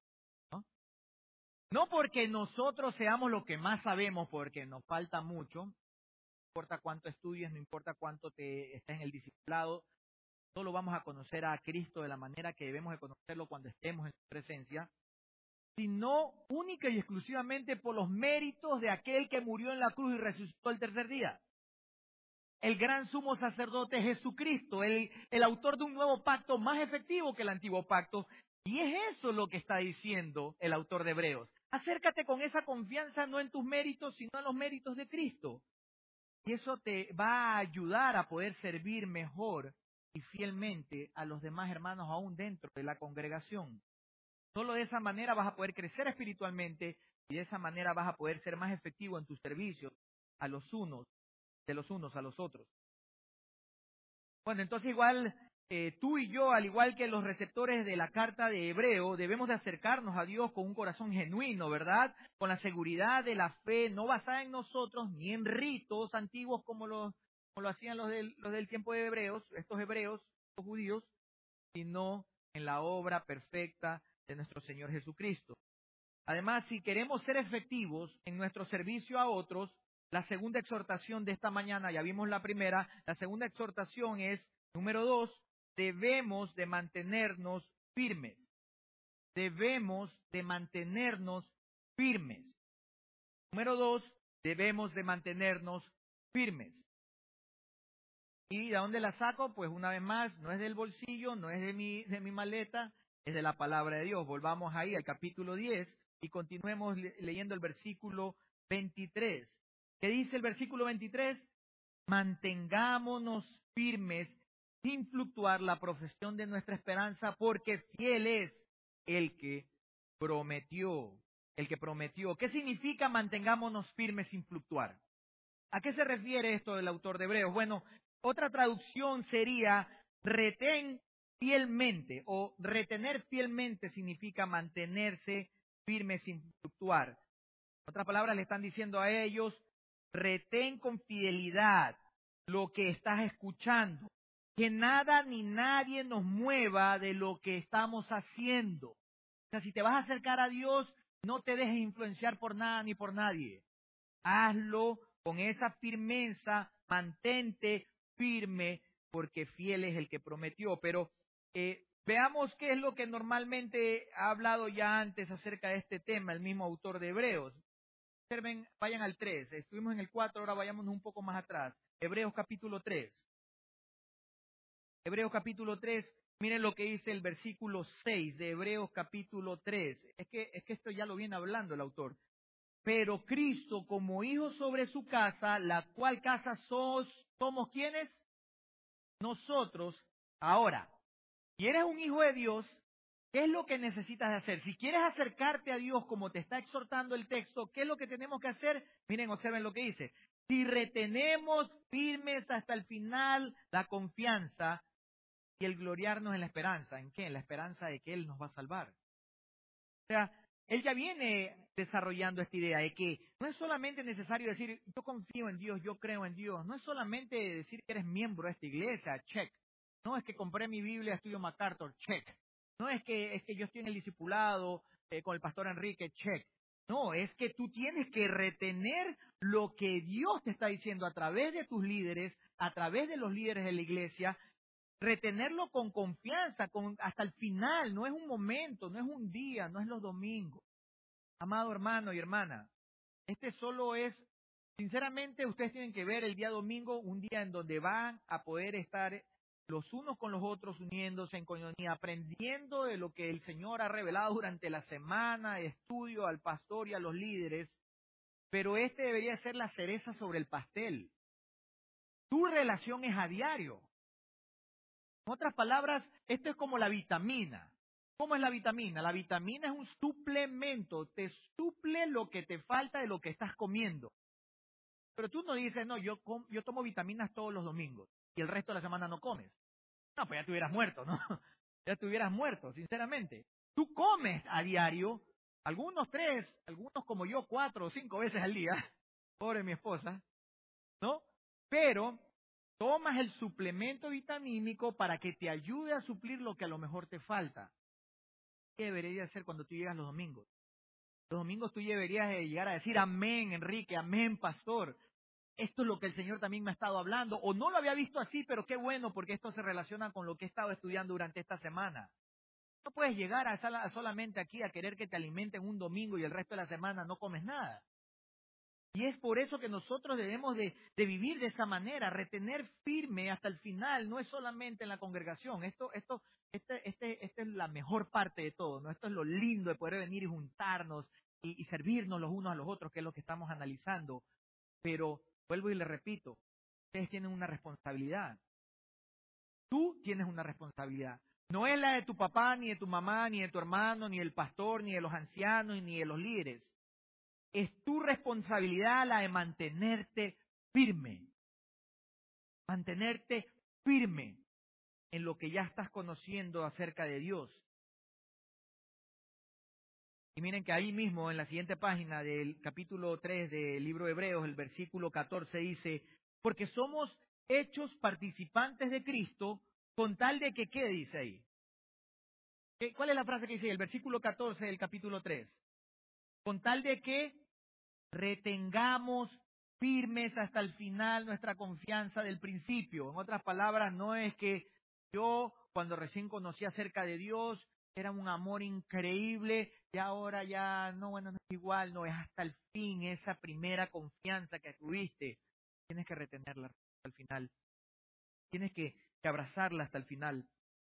Speaker 2: No porque nosotros seamos los que más sabemos, porque nos falta mucho, no importa cuánto estudies, no importa cuánto te estés en el discipulado, solo vamos a conocer a Cristo de la manera que debemos de conocerlo cuando estemos en su presencia, sino única y exclusivamente por los méritos de aquel que murió en la cruz y resucitó el tercer día. El gran sumo sacerdote Jesucristo, el autor de un nuevo pacto más efectivo que el antiguo pacto. Y es eso lo que está diciendo el autor de Hebreos. Acércate con esa confianza no en tus méritos, sino en los méritos de Cristo. Y eso te va a ayudar a poder servir mejor y fielmente a los demás hermanos aún dentro de la congregación. Solo de esa manera vas a poder crecer espiritualmente y de esa manera vas a poder ser más efectivo en tus servicios a los unos, de los unos a los otros. Bueno, entonces igual tú y yo, al igual que los receptores de la carta de Hebreo, debemos de acercarnos a Dios con un corazón genuino, ¿verdad? Con la seguridad de la fe, no basada en nosotros, ni en ritos antiguos como lo hacían los del tiempo de Hebreos, estos hebreos, estos judíos, sino en la obra perfecta de nuestro Señor Jesucristo. Además, si queremos ser efectivos en nuestro servicio a otros, la segunda exhortación de esta mañana, ya vimos la primera, la segunda exhortación es, número 2, debemos de mantenernos firmes. Debemos de mantenernos firmes. Número 2, debemos de mantenernos firmes. ¿Y de dónde la saco? Pues una vez más, no es del bolsillo, no es de mi maleta, es de la palabra de Dios. Volvamos ahí al capítulo 10 y continuemos leyendo el versículo 23. ¿Qué dice el versículo 23? Mantengámonos firmes sin fluctuar la profesión de nuestra esperanza, porque fiel es el que prometió. El que prometió. ¿Qué significa mantengámonos firmes sin fluctuar? ¿A qué se refiere esto del autor de Hebreos? Bueno, otra traducción sería retén fielmente o retener fielmente significa mantenerse firme sin fluctuar. En otras palabras, le están diciendo a ellos, retén con fidelidad lo que estás escuchando, que nada ni nadie nos mueva de lo que estamos haciendo. O sea, si te vas a acercar a Dios, no te dejes influenciar por nada ni por nadie. Hazlo con esa firmeza, mantente firme, porque fiel es el que prometió. Pero veamos qué es lo que normalmente ha hablado ya antes acerca de este tema, el mismo autor de Hebreos. Observen, vayan al 3, estuvimos en el 4, ahora vayámonos un poco más atrás. Hebreos capítulo 3. Hebreos capítulo 3, miren lo que dice el versículo 6 de Hebreos capítulo 3. Es que esto ya lo viene hablando el autor. Pero Cristo como hijo sobre su casa, la cual casa somos ¿quiénes? Nosotros. Ahora, si eres un hijo de Dios, ¿qué es lo que necesitas hacer? Si quieres acercarte a Dios como te está exhortando el texto, ¿qué es lo que tenemos que hacer? Miren, observen lo que dice. Si retenemos firmes hasta el final la confianza y el gloriarnos en la esperanza. ¿En qué? En la esperanza de que Él nos va a salvar. O sea, él ya viene desarrollando esta idea de que no es solamente necesario decir, yo confío en Dios, yo creo en Dios. No es solamente decir que eres miembro de esta iglesia, check. No es que compré mi Biblia, estudio MacArthur, check. No es que yo estoy en el discipulado con el pastor Enrique, check. No, es que tú tienes que retener lo que Dios te está diciendo a través de tus líderes, a través de los líderes de la iglesia, retenerlo con confianza, hasta el final, no es un momento, no es un día, no es los domingos. Amado hermano y hermana, este solo es, sinceramente, ustedes tienen que ver el día domingo, un día en donde van a poder estar los unos con los otros, uniéndose en coinonía, aprendiendo de lo que el Señor ha revelado durante la semana de estudio al pastor y a los líderes, pero este debería ser la cereza sobre el pastel. Tu relación es a diario. En otras palabras, esto es como la vitamina. ¿Cómo es la vitamina? La vitamina es un suplemento, te suple lo que te falta de lo que estás comiendo. Pero tú no dices, no, yo tomo vitaminas todos los domingos y el resto de la semana no comes. No, pues ya te hubieras muerto, ¿no? Ya te hubieras muerto, sinceramente. Tú comes a diario, algunos 3, algunos como yo 4 o 5 veces al día, pobre mi esposa, ¿no? Pero tomas el suplemento vitamínico para que te ayude a suplir lo que a lo mejor te falta. ¿Qué debería hacer cuando tú llegas los domingos? Los domingos tú deberías llegar a decir, amén, Enrique, amén, pastor. Esto es lo que el Señor también me ha estado hablando, o no lo había visto así, pero qué bueno, porque esto se relaciona con lo que he estado estudiando durante esta semana. No puedes llegar solamente aquí a querer que te alimenten un domingo y el resto de la semana no comes nada. Y es por eso que nosotros debemos de vivir de esa manera, retener firme hasta el final, no es solamente en la congregación. Esta es la mejor parte de todo, ¿no? Esto es lo lindo de poder venir y juntarnos y servirnos los unos a los otros, que es lo que estamos analizando. Pero vuelvo y le repito, ustedes tienen una responsabilidad. Tú tienes una responsabilidad. No es la de tu papá, ni de tu mamá, ni de tu hermano, ni del pastor, ni de los ancianos, ni de los líderes. Es tu responsabilidad la de mantenerte firme. Mantenerte firme en lo que ya estás conociendo acerca de Dios. Y miren que ahí mismo, en la siguiente página del capítulo 3 del libro de Hebreos, el versículo 14 dice, porque somos hechos participantes de Cristo, con tal de que, ¿qué dice ahí? ¿Cuál es la frase que dice ahí? El versículo 14 del capítulo 3. Con tal de que retengamos firmes hasta el final nuestra confianza del principio. En otras palabras, no es que yo, cuando recién conocí acerca de Dios, era un amor increíble y ahora ya, no, bueno, no es igual, no, es hasta el fin, esa primera confianza que tuviste. Tienes que retenerla hasta el final. Tienes que abrazarla hasta el final.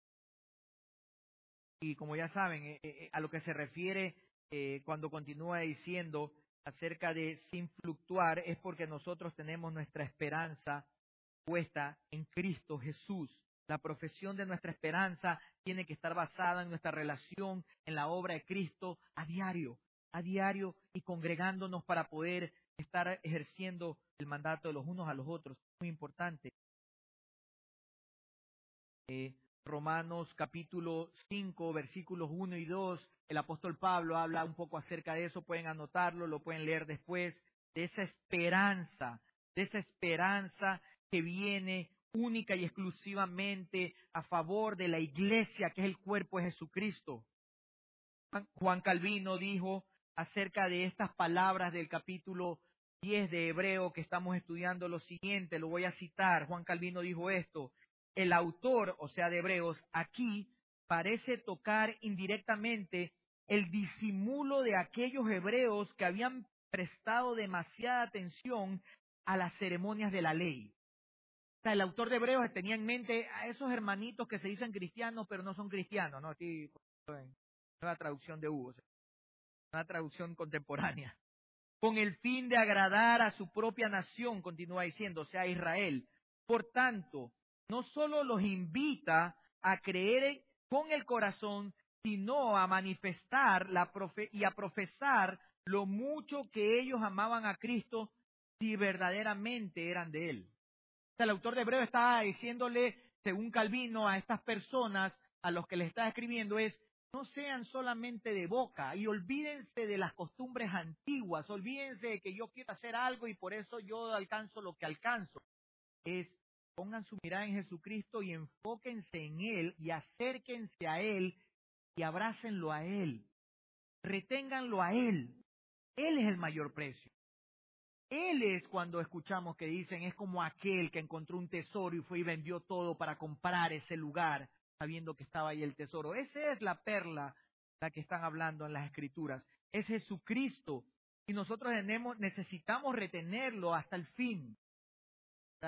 Speaker 2: Y como ya saben, a lo que se refiere cuando continúa diciendo acerca de sin fluctuar, es porque nosotros tenemos nuestra esperanza puesta en Cristo Jesús. La profesión de nuestra esperanza tiene que estar basada en nuestra relación, en la obra de Cristo a diario y congregándonos para poder estar ejerciendo el mandato de los unos a los otros. Muy importante. Romanos capítulo 5, versículos 1 y 2, el apóstol Pablo habla un poco acerca de eso, pueden anotarlo, lo pueden leer después, de esa esperanza que viene única y exclusivamente a favor de la iglesia, que es el cuerpo de Jesucristo. Juan Calvino dijo acerca de estas palabras del capítulo 10 de Hebreo que estamos estudiando lo siguiente, lo voy a citar. Juan Calvino dijo esto: el autor, o sea, de Hebreos, aquí parece tocar indirectamente el disimulo de aquellos hebreos que habían prestado demasiada atención a las ceremonias de la ley. O sea, el autor de Hebreos tenía en mente a esos hermanitos que se dicen cristianos, pero no son cristianos, ¿no? Aquí, nueva traducción de Hugo, una traducción contemporánea. Con el fin de agradar a su propia nación, continúa diciendo, o sea, Israel. Por tanto, no solo los invita a creer con el corazón, sino a manifestar y a profesar lo mucho que ellos amaban a Cristo si verdaderamente eran de Él. O sea, el autor de Hebreo está diciéndole, según Calvino, a estas personas a los que le está escribiendo es, no sean solamente de boca y olvídense de las costumbres antiguas, olvídense de que yo quiero hacer algo y por eso yo alcanzo lo que alcanzo. Pongan su mirada en Jesucristo y enfóquense en Él y acérquense a Él y abrácenlo a Él. Reténganlo a Él. Él es el mayor precio. Él es, cuando escuchamos que dicen, es como aquel que encontró un tesoro y fue y vendió todo para comprar ese lugar, sabiendo que estaba ahí el tesoro. Esa es la perla, la que están hablando en las Escrituras. Es Jesucristo. Y nosotros necesitamos retenerlo hasta el fin.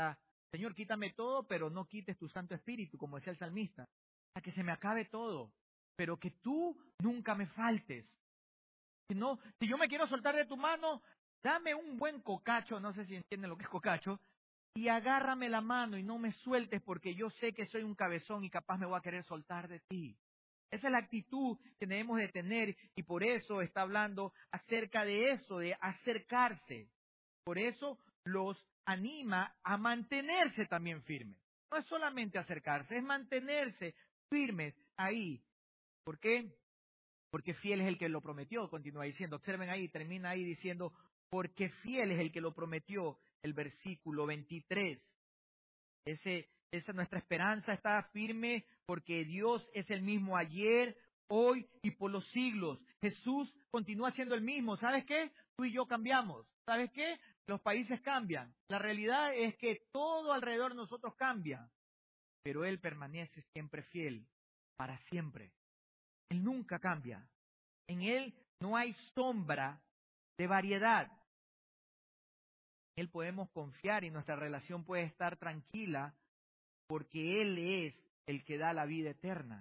Speaker 2: Señor, quítame todo, pero no quites tu Santo Espíritu, como decía el salmista, a que se me acabe todo, pero que tú nunca me faltes. Si yo me quiero soltar de tu mano, dame un buen cocacho, no sé si entienden lo que es cocacho, y agárrame la mano y no me sueltes porque yo sé que soy un cabezón y capaz me voy a querer soltar de ti. Esa es la actitud que debemos de tener y por eso está hablando acerca de eso, de acercarse. Por eso los anima a mantenerse también firmes. No es solamente acercarse, es mantenerse firmes ahí. ¿Por qué? Porque fiel es el que lo prometió, continúa diciendo. Observen ahí, termina ahí diciendo, porque fiel es el que lo prometió, el versículo 23. Esa nuestra esperanza está firme porque Dios es el mismo ayer, hoy y por los siglos. Jesús continúa siendo el mismo. ¿Sabes qué? Tú y yo cambiamos. ¿Sabes qué? Los países cambian. La realidad es que todo alrededor de nosotros cambia, pero Él permanece siempre fiel, para siempre. Él nunca cambia. En Él no hay sombra de variedad. En Él podemos confiar y nuestra relación puede estar tranquila porque Él es el que da la vida eterna.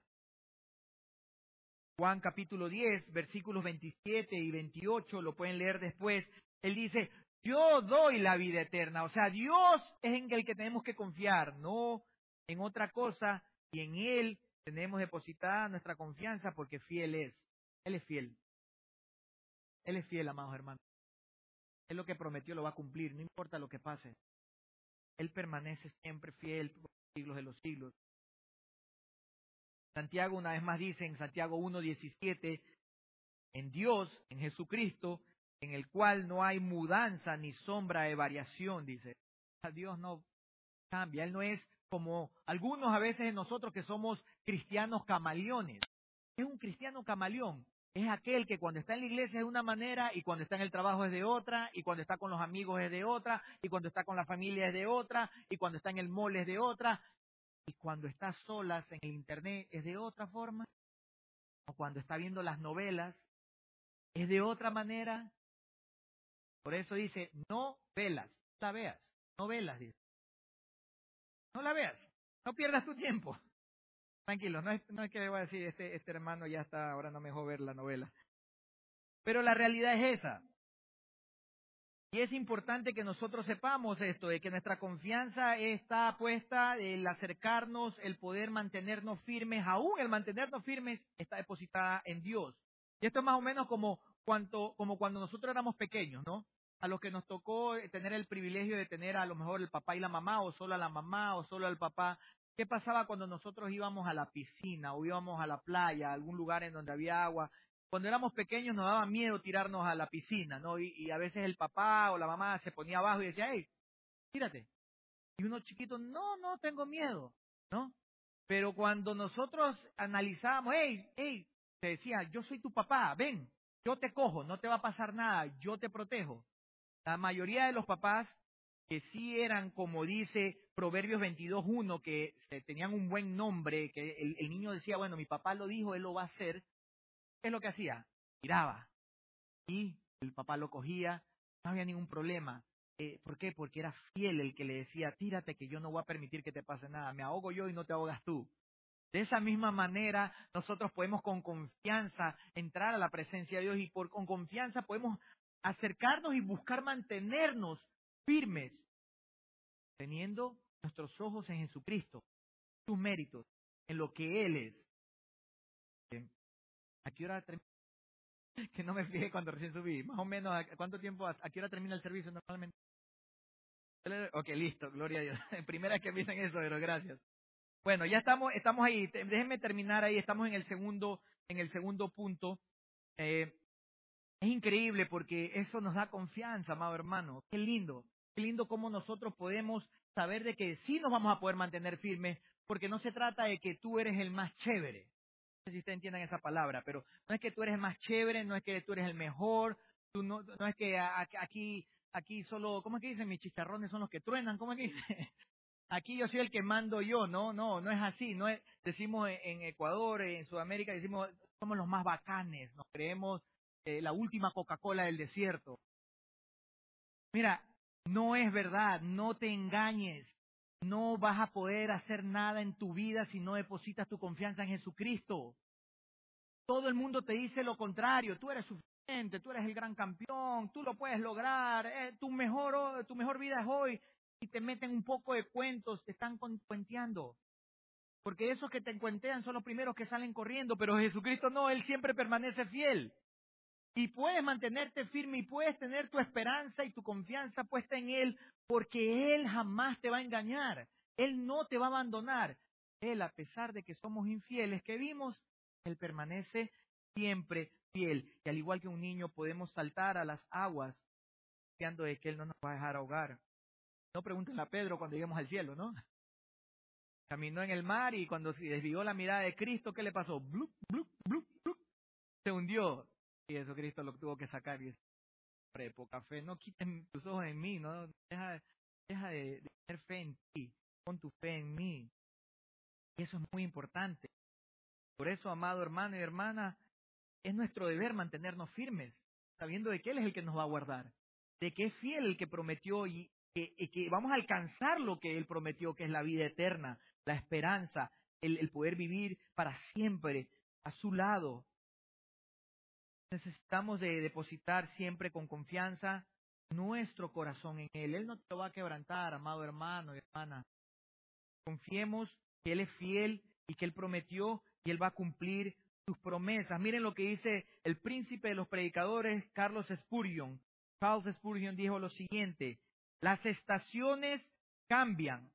Speaker 2: Juan capítulo 10, versículos 27 y 28, lo pueden leer después. Él dice, yo doy la vida eterna. O sea, Dios es en el que tenemos que confiar, no en otra cosa. Y en Él tenemos depositada nuestra confianza porque fiel es. Él es fiel. Él es fiel, amados hermanos. Él lo que prometió lo va a cumplir, no importa lo que pase. Él permanece siempre fiel por los siglos de los siglos. Santiago una vez más dice en Santiago 1:17, en Dios, en Jesucristo, en el cual no hay mudanza ni sombra de variación, dice. Dios no cambia, Él no es como algunos a veces de nosotros que somos cristianos camaleones. Es un cristiano camaleón. Es aquel que cuando está en la iglesia es de una manera y cuando está en el trabajo es de otra y cuando está con los amigos es de otra y cuando está con la familia es de otra y cuando está en el mall es de otra y cuando está solas en el internet es de otra forma o cuando está viendo las novelas es de otra manera. Por eso dice, no velas, no la veas, no velas, dice. No la veas, no pierdas tu tiempo. Tranquilo, no es que le voy a decir, este hermano ya está, ahora no me dejó ver la novela. Pero la realidad es esa. Y es importante que nosotros sepamos esto, de que nuestra confianza está puesta, el acercarnos, el poder mantenernos firmes, aún el mantenernos firmes está depositada en Dios. Y esto es más o menos como cuando nosotros éramos pequeños, ¿no? A los que nos tocó tener el privilegio de tener a lo mejor el papá y la mamá, o solo a la mamá, o solo al papá. ¿Qué pasaba cuando nosotros íbamos a la piscina, o íbamos a la playa, a algún lugar en donde había agua? Cuando éramos pequeños nos daba miedo tirarnos a la piscina, ¿no? Y a veces el papá o la mamá se ponía abajo y decía, hey, tírate. Y uno chiquito, no tengo miedo, ¿no? Pero cuando nosotros analizábamos, hey, te decía, yo soy tu papá, ven, yo te cojo, no te va a pasar nada, yo te protejo. La mayoría de los papás que sí eran, como dice Proverbios 22:1, que tenían un buen nombre, que el niño decía, bueno, mi papá lo dijo, él lo va a hacer. ¿Qué es lo que hacía? Tiraba. Y el papá lo cogía, no había ningún problema. ¿Por qué? Porque era fiel el que le decía, tírate que yo no voy a permitir que te pase nada, me ahogo yo y no te ahogas tú. De esa misma manera, nosotros podemos con confianza entrar a la presencia de Dios y con confianza podemos acercarnos y buscar mantenernos firmes, teniendo nuestros ojos en Jesucristo, sus méritos, en lo que Él es. ¿A qué hora termina? Que no me fijé cuando recién subí. Más o menos, ¿a cuánto tiempo, a qué hora termina el servicio normalmente? Ok, listo, gloria a Dios. Primera vez que me dicen eso, pero gracias. Bueno, ya estamos ahí. Déjenme terminar ahí. Estamos en el segundo punto. Es increíble porque eso nos da confianza, amado hermano. Qué lindo. Qué lindo cómo nosotros podemos saber de que sí nos vamos a poder mantener firmes, porque no se trata de que tú eres el más chévere. No sé si ustedes entiendan esa palabra, pero no es que tú eres el más chévere, no es que tú eres el mejor, no es que aquí solo, ¿cómo es que dicen? Mis chicharrones son los que truenan, ¿cómo es que dice? Aquí yo soy el que mando yo, no es así, no es, decimos en Ecuador, en Sudamérica, decimos, somos los más bacanes, nos creemos la última Coca-Cola del desierto. Mira, no es verdad, no te engañes. no vas a poder hacer nada en tu vida si no depositas tu confianza en Jesucristo. Todo el mundo te dice lo contrario, tú eres suficiente, tú eres el gran campeón, tú lo puedes lograr, tu mejor vida es hoy. Y te meten un poco de cuentos, te están cuenteando. Porque esos que te cuentean son los primeros que salen corriendo, pero Jesucristo no, Él siempre permanece fiel. Y puedes mantenerte firme y puedes tener tu esperanza y tu confianza puesta en Él, porque Él jamás te va a engañar. Él no te va a abandonar. Él, a pesar de que somos infieles, que vimos, Él permanece siempre fiel. Y al igual que un niño, podemos saltar a las aguas, confiando de que Él no nos va a dejar ahogar. No pregunten a Pedro cuando lleguemos al cielo, ¿no? Caminó en el mar y cuando se desvió la mirada de Cristo, ¿qué le pasó? Blup, blup, blup, blup. Se hundió. Y Jesucristo lo tuvo que sacar y dice, hombre, poca fe, no quiten tus ojos en mí, ¿no? Deja de tener fe en ti, pon tu fe en mí. Y eso es muy importante. Por eso, amado hermano y hermana, es nuestro deber mantenernos firmes, sabiendo de que Él es el que nos va a guardar, de que es fiel el que prometió y que vamos a alcanzar lo que Él prometió, que es la vida eterna, la esperanza, el poder vivir para siempre a su lado. Necesitamos de depositar siempre con confianza nuestro corazón en Él. Él no te lo va a quebrantar, amado hermano y hermana. Confiemos que Él es fiel y que Él prometió y Él va a cumplir sus promesas. Miren lo que dice el príncipe de los predicadores, Carlos Spurgeon. Charles Spurgeon dijo lo siguiente: las estaciones cambian,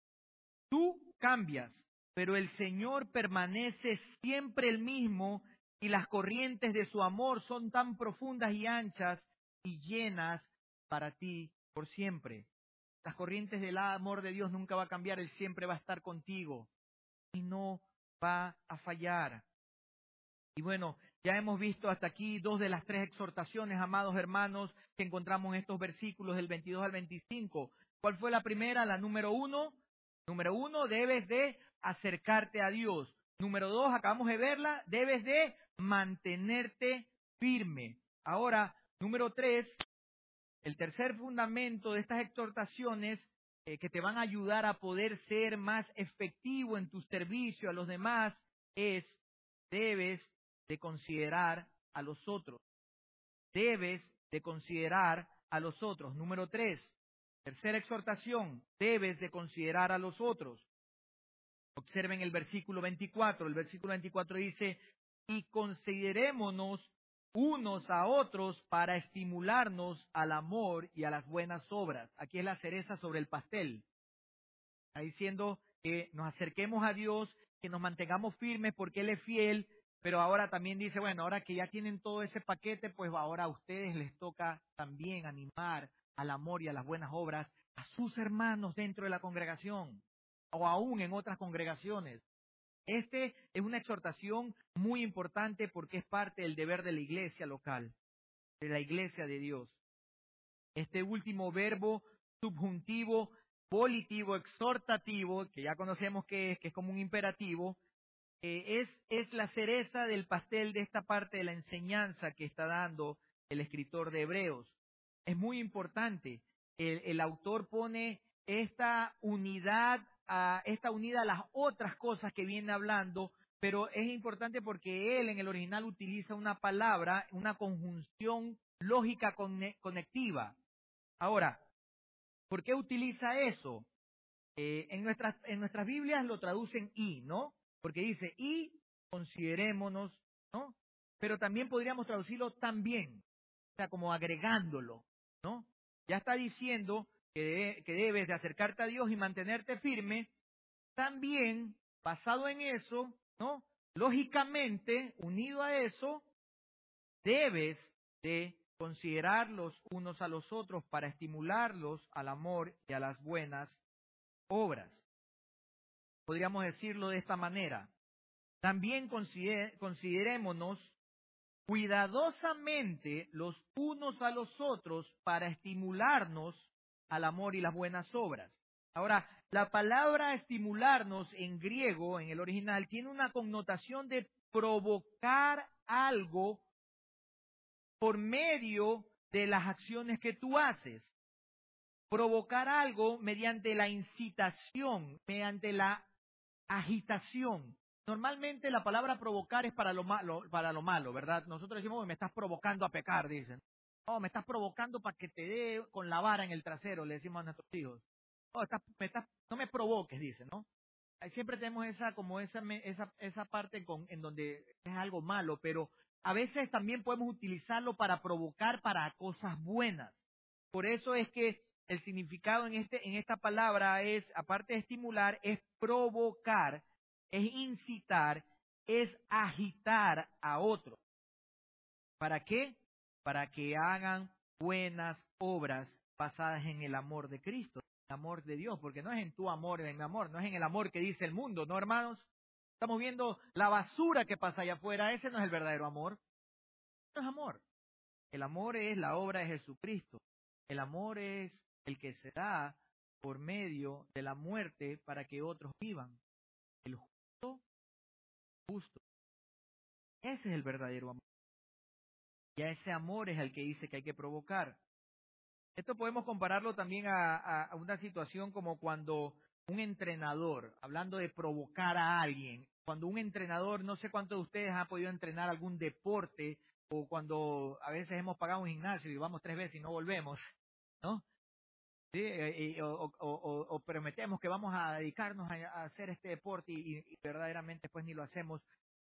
Speaker 2: tú cambias, pero el Señor permanece siempre el mismo y las corrientes de su amor son tan profundas y anchas y llenas para ti por siempre. Las corrientes del amor de Dios nunca va a cambiar, Él siempre va a estar contigo y no va a fallar. Y bueno, ya hemos visto hasta aquí 2 de las 3 exhortaciones, amados hermanos, que encontramos en estos versículos del 22 al 25. ¿Cuál fue la primera? La número 1. Número 1, debes de acercarte a Dios. Número 2, acabamos de verla, debes de mantenerte firme. Ahora, número 3, el tercer fundamento de estas exhortaciones que te van a ayudar a poder ser más efectivo en tu servicio a los demás es, debes de considerar a los otros. Debes de considerar a los otros. Número 3, tercera exhortación, debes de considerar a los otros. Observen el versículo 24. El versículo 24 dice, y considerémonos unos a otros para estimularnos al amor y a las buenas obras. Aquí es la cereza sobre el pastel. Está diciendo que nos acerquemos a Dios, que nos mantengamos firmes porque Él es fiel, pero ahora también dice, bueno, ahora que ya tienen todo ese paquete, pues ahora a ustedes les toca también animar al amor y a las buenas obras a sus hermanos dentro de la congregación o aún en otras congregaciones. Este es una exhortación muy importante porque es parte del deber de la iglesia local, de la iglesia de Dios. Este último verbo subjuntivo, volitivo, exhortativo, que ya conocemos que es como un imperativo, es la cereza del pastel de esta parte de la enseñanza que está dando el escritor de Hebreos. Es muy importante. El autor pone esta unidad unida a las otras cosas que viene hablando, pero es importante porque él en el original utiliza una palabra, una conjunción lógica conectiva. Ahora, ¿por qué utiliza eso? En nuestras Biblias lo traducen y, ¿no? Porque dice, y considerémonos, ¿no? Pero también podríamos traducirlo también, o sea, como agregándolo, ¿no? Ya está diciendo que debes de acercarte a Dios y mantenerte firme, también, basado en eso, ¿no? Lógicamente, unido a eso, debes de considerar los unos a los otros para estimularlos al amor y a las buenas obras. Podríamos decirlo de esta manera. También considerémonos cuidadosamente los unos a los otros para estimularnos al amor y las buenas obras. Ahora, la palabra estimularnos en griego, en el original, tiene una connotación de provocar algo por medio de las acciones que tú haces. provocar algo mediante la incitación, mediante la agitación. Normalmente la palabra provocar es para lo malo, ¿verdad? Nosotros decimos, me estás provocando a pecar, dicen. Oh, me estás provocando para que te dé con la vara en el trasero, le decimos a nuestros hijos. Oh, no me provoques, dicen, ¿no? Siempre tenemos esa parte en donde es algo malo, pero a veces también podemos utilizarlo para provocar para cosas buenas. Por eso es que el significado en esta palabra es, aparte de estimular, es provocar, es incitar, es agitar a otros. ¿Para qué? Para que hagan buenas obras basadas en el amor de Cristo, el amor de Dios, porque no es en tu amor, en mi amor, no es en el amor que dice el mundo, ¿no, hermanos? Estamos viendo la basura que pasa allá afuera, ese no es el verdadero amor. No es amor. El amor es la obra de Jesucristo. El amor es el que se da por medio de la muerte para que otros vivan. El justo. Ese es el verdadero amor. Y a ese amor es el que dice que hay que provocar. Esto podemos compararlo también a una situación como cuando un entrenador, hablando de provocar a alguien, cuando un entrenador, no sé cuántos de ustedes han podido entrenar algún deporte, o cuando a veces hemos pagado un gimnasio y vamos 3 veces y no volvemos, ¿no? Sí, o prometemos que vamos a dedicarnos a hacer este deporte y verdaderamente pues ni lo hacemos.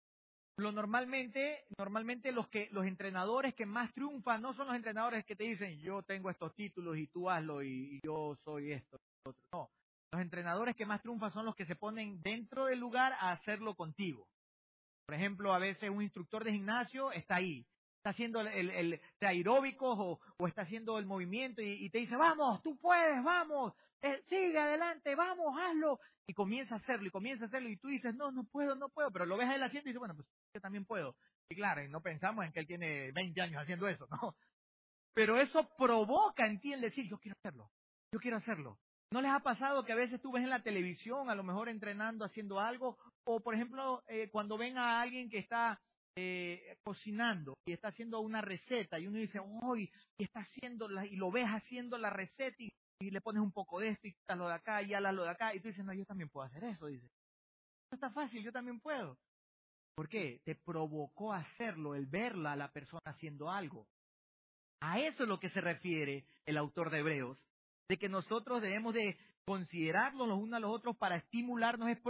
Speaker 2: Normalmente los entrenadores que más triunfan no son los entrenadores que te dicen yo tengo estos títulos y tú hazlo y yo soy esto y otro. No, los entrenadores que más triunfan son los que se ponen dentro del lugar a hacerlo contigo. Por ejemplo, a veces un instructor de gimnasio está ahí, está haciendo el aeróbicos o está haciendo el movimiento y te dice, vamos, tú puedes, vamos, sigue adelante, vamos, hazlo. Y comienza a hacerlo, y tú dices, no puedo, pero lo ves a él haciendo y dices, bueno, pues yo también puedo. Y claro, y no pensamos en que él tiene 20 años haciendo eso, ¿no? Pero eso provoca en ti el decir, yo quiero hacerlo. ¿No les ha pasado que a veces tú ves en la televisión, a lo mejor entrenando, haciendo algo, o por ejemplo, cuando ven a alguien que está cocinando y está haciendo una receta y uno dice, uy, y está haciendo y lo ves haciendo la receta y le pones un poco de esto y quitas lo de acá y alas lo de acá y tú dices, no, yo también puedo hacer eso, dice. Eso está fácil, yo también puedo. ¿Por qué? Te provocó hacerlo, el verla a la persona haciendo algo. A eso es lo que se refiere el autor de Hebreos, de que nosotros debemos de considerarnos los unos a los otros para estimularnos, es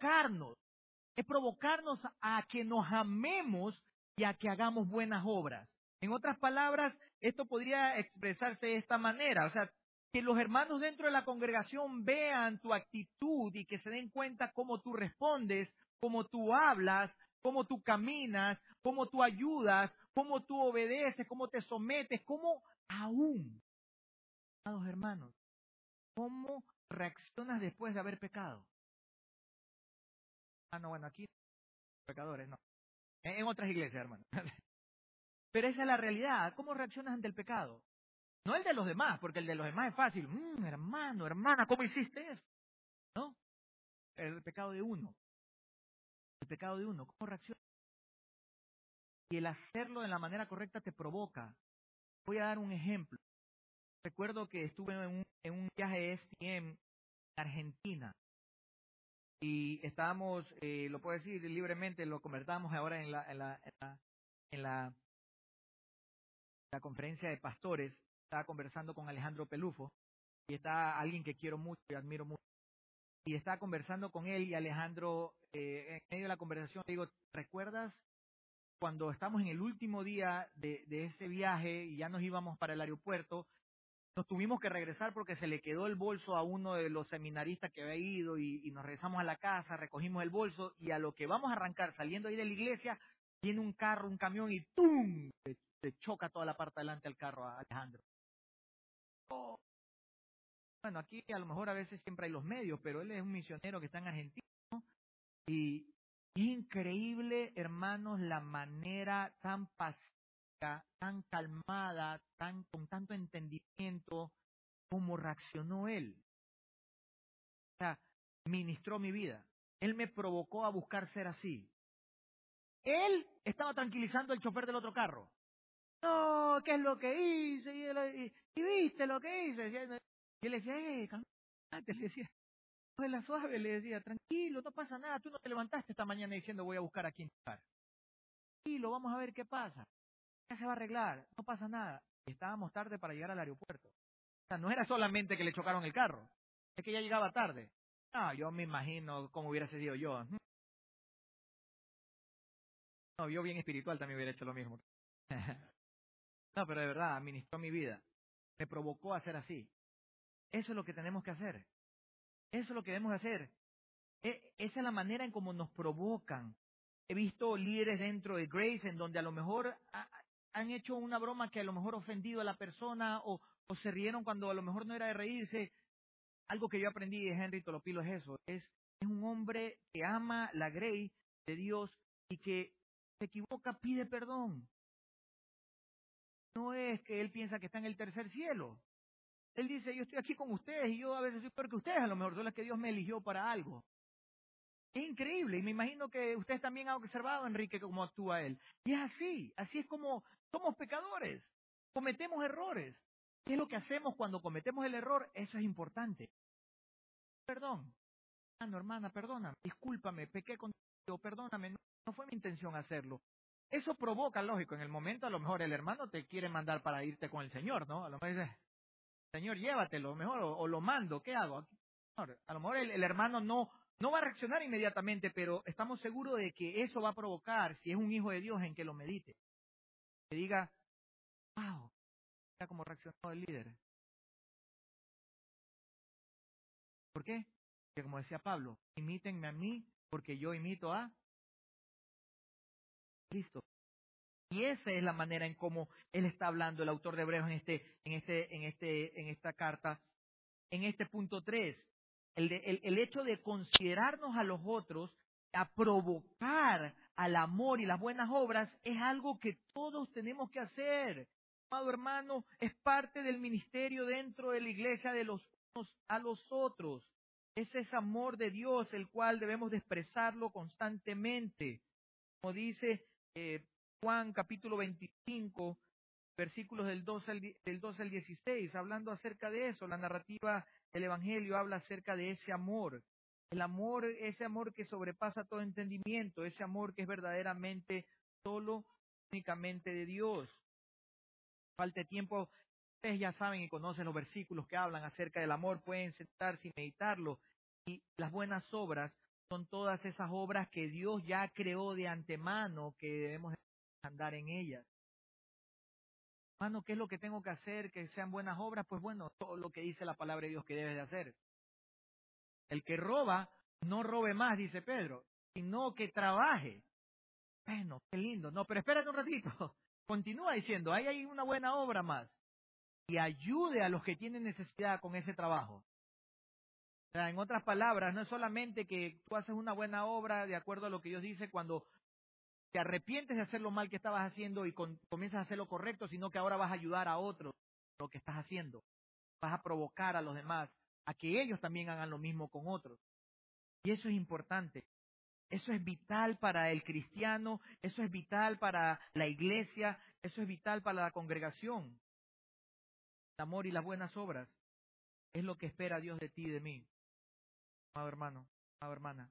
Speaker 2: provocarnos a que nos amemos y a que hagamos buenas obras. En otras palabras, esto podría expresarse de esta manera, o sea, que los hermanos dentro de la congregación vean tu actitud y que se den cuenta cómo tú respondes, cómo tú hablas, cómo tú caminas, cómo tú ayudas, cómo tú obedeces, cómo te sometes, cómo aún, amados hermanos, cómo reaccionas después de haber pecado. Ah, no, bueno, aquí pecadores, no. En otras iglesias, hermano. Pero esa es la realidad. ¿Cómo reaccionas ante el pecado? No el de los demás, porque el de los demás es fácil. Hermano, hermana, ¿cómo hiciste eso? ¿No? El pecado de uno. El pecado de uno. ¿Cómo reaccionas? Y el hacerlo de la manera correcta te provoca. Voy a dar un ejemplo. Recuerdo que estuve en un viaje de STM en Argentina. Y estábamos, lo puedo decir libremente, lo convertamos ahora en la conferencia de pastores. Estaba conversando con Alejandro Pelufo y está alguien que quiero mucho y admiro mucho. Y estaba conversando con él y Alejandro, en medio de la conversación, le digo, ¿recuerdas cuando estamos en el último día de ese viaje y ya nos íbamos para el aeropuerto? Nos tuvimos que regresar porque se le quedó el bolso a uno de los seminaristas que había ido y nos regresamos a la casa, recogimos el bolso y a lo que vamos a arrancar saliendo ahí de la iglesia, viene un carro, un camión y ¡pum! Se choca toda la parte delante del carro a Alejandro. Oh. Bueno, aquí a lo mejor a veces siempre hay los medios, pero él es un misionero que está en Argentina, ¿no? Y es increíble, hermanos, la manera tan pacífica, tan calmada, con tanto entendimiento, cómo reaccionó él. O sea, ministró mi vida. Él me provocó a buscar ser así. Él estaba tranquilizando al chofer del otro carro. No, ¿qué es lo que hice? Y viste lo que hice. Y él le decía, calmate, le decía, la suave, le decía, tranquilo, no pasa nada, tú no te levantaste esta mañana diciendo voy a buscar a quién buscar. Tranquilo, vamos a ver qué pasa. Ya se va a arreglar, no pasa nada. Y estábamos tarde para llegar al aeropuerto. O sea, no era solamente que le chocaron el carro, es que ya llegaba tarde. No, yo me imagino cómo hubiera sido yo. No, yo bien espiritual también hubiera hecho lo mismo. No, pero de verdad, administró mi vida. Me provocó a ser así. Eso es lo que tenemos que hacer. Eso es lo que debemos hacer. Esa es la manera en cómo nos provocan. He visto líderes dentro de Grace en donde a lo mejor han hecho una broma que a lo mejor ha ofendido a la persona o se rieron cuando a lo mejor no era de reírse. Algo que yo aprendí de Henry Tolopilo es eso. Es un hombre que ama la Grace de Dios y que se equivoca, pide perdón. No es que él piensa que está en el tercer cielo. Él dice, yo estoy aquí con ustedes y yo a veces soy peor que ustedes, a lo mejor son las que Dios me eligió para algo. Es increíble y me imagino que ustedes también han observado, Enrique, cómo actúa él. Y es así es como somos pecadores, cometemos errores. ¿Qué es lo que hacemos cuando cometemos el error? Eso es importante. Perdón, hermana, perdóname, discúlpame, pequé contigo, perdóname, no fue mi intención hacerlo. Eso provoca, lógico, en el momento a lo mejor el hermano te quiere mandar para irte con el Señor, ¿no? A lo mejor dice, Señor, llévatelo, mejor, o lo mando, ¿qué hago? A lo mejor el hermano no va a reaccionar inmediatamente, pero estamos seguros de que eso va a provocar, si es un hijo de Dios, en que lo medite. Que diga, wow, mira cómo reaccionó el líder. ¿Por qué? Porque como decía Pablo, imítenme a mí, porque yo imito a Cristo. Y esa es la manera en cómo él está hablando, el autor de Hebreos en esta carta, en este punto 3. El hecho de considerarnos a los otros, a provocar al amor y las buenas obras, es algo que todos tenemos que hacer. Amado hermano, es parte del ministerio dentro de la iglesia de los unos a los otros. Ese es amor de Dios, el cual debemos de expresarlo constantemente. Como dice Juan capítulo 25, versículos del 12 al 16, hablando acerca de eso. La narrativa del Evangelio habla acerca de ese amor. El amor, ese amor que sobrepasa todo entendimiento, ese amor que es verdaderamente solo, únicamente de Dios. Falta tiempo, ustedes ya saben y conocen los versículos que hablan acerca del amor, pueden sentarse y meditarlo. Y las buenas obras son todas esas obras que Dios ya creó de antemano, que debemos andar en ellas. Hermano, ¿qué es lo que tengo que hacer? Que sean buenas obras. Pues bueno, todo lo que dice la palabra de Dios que debes de hacer. El que roba, no robe más, dice Pedro, sino que trabaje. Bueno, qué lindo. No, pero espérate un ratito. Continúa diciendo, ahí hay una buena obra más. Y ayude a los que tienen necesidad con ese trabajo. O sea, en otras palabras, no es solamente que tú haces una buena obra de acuerdo a lo que Dios dice cuando te arrepientes de hacer lo mal que estabas haciendo y comienzas a hacer lo correcto, sino que ahora vas a ayudar a otros lo que estás haciendo. Vas a provocar a los demás a que ellos también hagan lo mismo con otros. Y eso es importante. Eso es vital para el cristiano, eso es vital para la iglesia, eso es vital para la congregación. El amor y las buenas obras es lo que espera Dios de ti y de mí, amado hermano, amada hermana.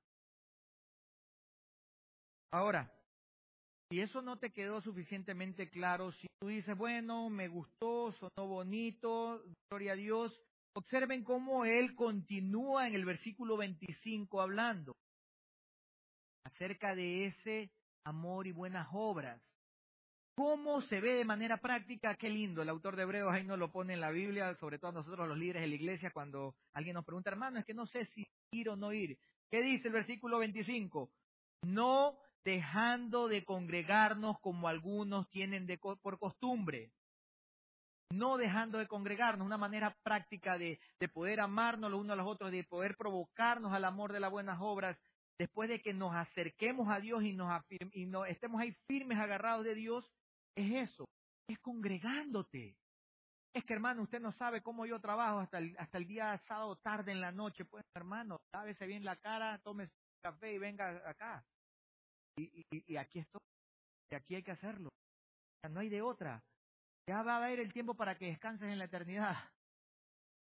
Speaker 2: Ahora, si eso no te quedó suficientemente claro, si tú dices, bueno, me gustó, sonó bonito, gloria a Dios, observen cómo él continúa en el versículo 25 hablando acerca de ese amor y buenas obras. ¿Cómo se ve de manera práctica? Qué lindo, el autor de Hebreos ahí nos lo pone en la Biblia, sobre todo nosotros los líderes de la iglesia, cuando alguien nos pregunta, hermano, es que no sé si ir o no ir. ¿Qué dice el versículo 25? No dejando de congregarnos como algunos tienen por costumbre. No dejando de congregarnos, una manera práctica de poder amarnos los unos a los otros, de poder provocarnos al amor de las buenas obras, después de que nos acerquemos a Dios y estemos ahí firmes, agarrados de Dios, es eso, es congregándote. Es que, hermano, usted no sabe cómo yo trabajo hasta el día sábado tarde en la noche. Pues, hermano, lávese bien la cara, tome café y venga acá. Y aquí estoy, y aquí hay que hacerlo. O sea, no hay de otra. Ya va a haber el tiempo para que descanses en la eternidad.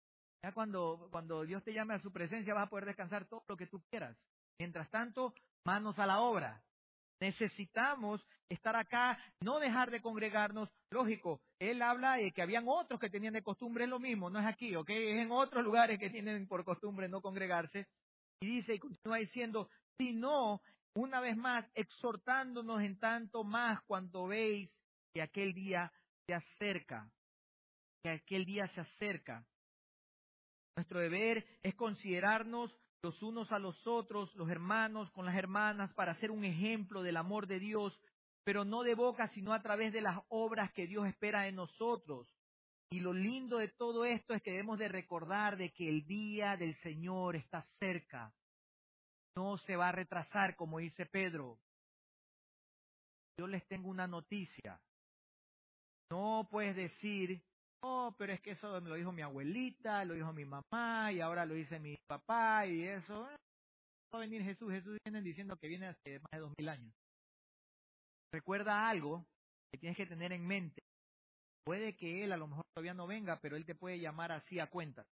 Speaker 2: Ya cuando Dios te llame a su presencia vas a poder descansar todo lo que tú quieras. Mientras tanto, manos a la obra. Necesitamos estar acá, no dejar de congregarnos. Lógico, él habla de que habían otros que tenían de costumbre lo mismo, no es aquí, ¿ok? Es en otros lugares que tienen por costumbre no congregarse. Y dice y continúa diciendo, sino, una vez más, exhortándonos en tanto más cuando veis que aquel día se acerca, que aquel día se acerca. Nuestro deber es considerarnos los unos a los otros, los hermanos con las hermanas, para ser un ejemplo del amor de Dios, pero no de boca, sino a través de las obras que Dios espera de nosotros. Y lo lindo de todo esto es que debemos de recordar de que el día del Señor está cerca. No se va a retrasar, como dice Pedro. Yo les tengo una noticia. No puedes decir, oh, pero es que eso me lo dijo mi abuelita, lo dijo mi mamá, y ahora lo dice mi papá, y eso. Va a venir Jesús. Jesús viene diciendo que viene hace más de 2000 años. Recuerda algo que tienes que tener en mente. Puede que Él a lo mejor todavía no venga, pero Él te puede llamar así a cuenta.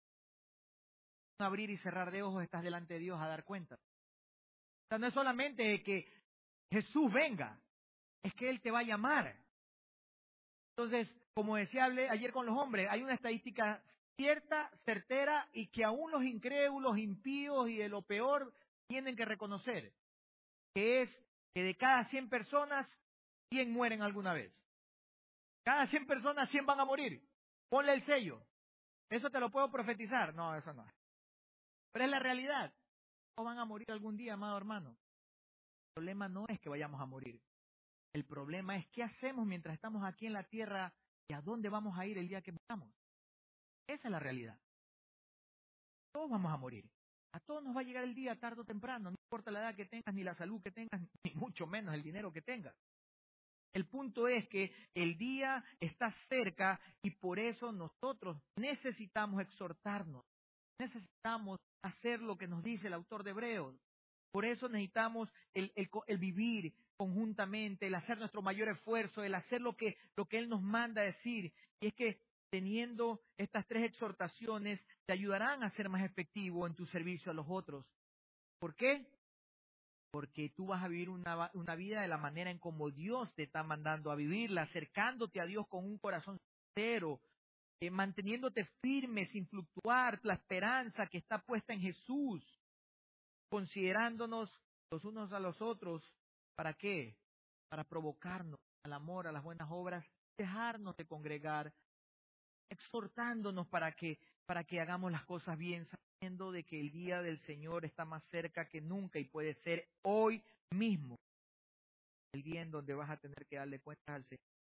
Speaker 2: Un abrir y cerrar de ojos estás delante de Dios a dar cuenta. O sea, no es solamente que Jesús venga, es que Él te va a llamar. Entonces, como decía ayer con los hombres, hay una estadística cierta, certera, y que aún los incrédulos, impíos y de lo peor tienen que reconocer, que es que de cada 100 personas, 100 mueren alguna vez. Cada 100 personas, 100 van a morir. Ponle el sello. ¿Eso te lo puedo profetizar? No, eso no. Pero es la realidad. No van a morir algún día, amado hermano. El problema no es que vayamos a morir. El problema es qué hacemos mientras estamos aquí en la tierra y a dónde vamos a ir el día que moramos. Esa es la realidad. Todos vamos a morir. A todos nos va a llegar el día tarde o temprano. No importa la edad que tengas, ni la salud que tengas, ni mucho menos el dinero que tengas. El punto es que el día está cerca y por eso nosotros necesitamos exhortarnos. Necesitamos hacer lo que nos dice el autor de Hebreos. Por eso necesitamos el vivir conjuntamente, el hacer nuestro mayor esfuerzo, el hacer lo que Él nos manda a decir. Y es que teniendo estas 3 exhortaciones te ayudarán a ser más efectivo en tu servicio a los otros. ¿Por qué? Porque tú vas a vivir una vida de la manera en como Dios te está mandando a vivirla, acercándote a Dios con un corazón sincero, manteniéndote firme sin fluctuar, la esperanza que está puesta en Jesús, considerándonos los unos a los otros. ¿Para qué? Para provocarnos al amor, a las buenas obras, dejarnos de congregar, exhortándonos para que hagamos las cosas bien, sabiendo de que el día del Señor está más cerca que nunca y puede ser hoy mismo el día en donde vas a tener que darle cuentas al Señor.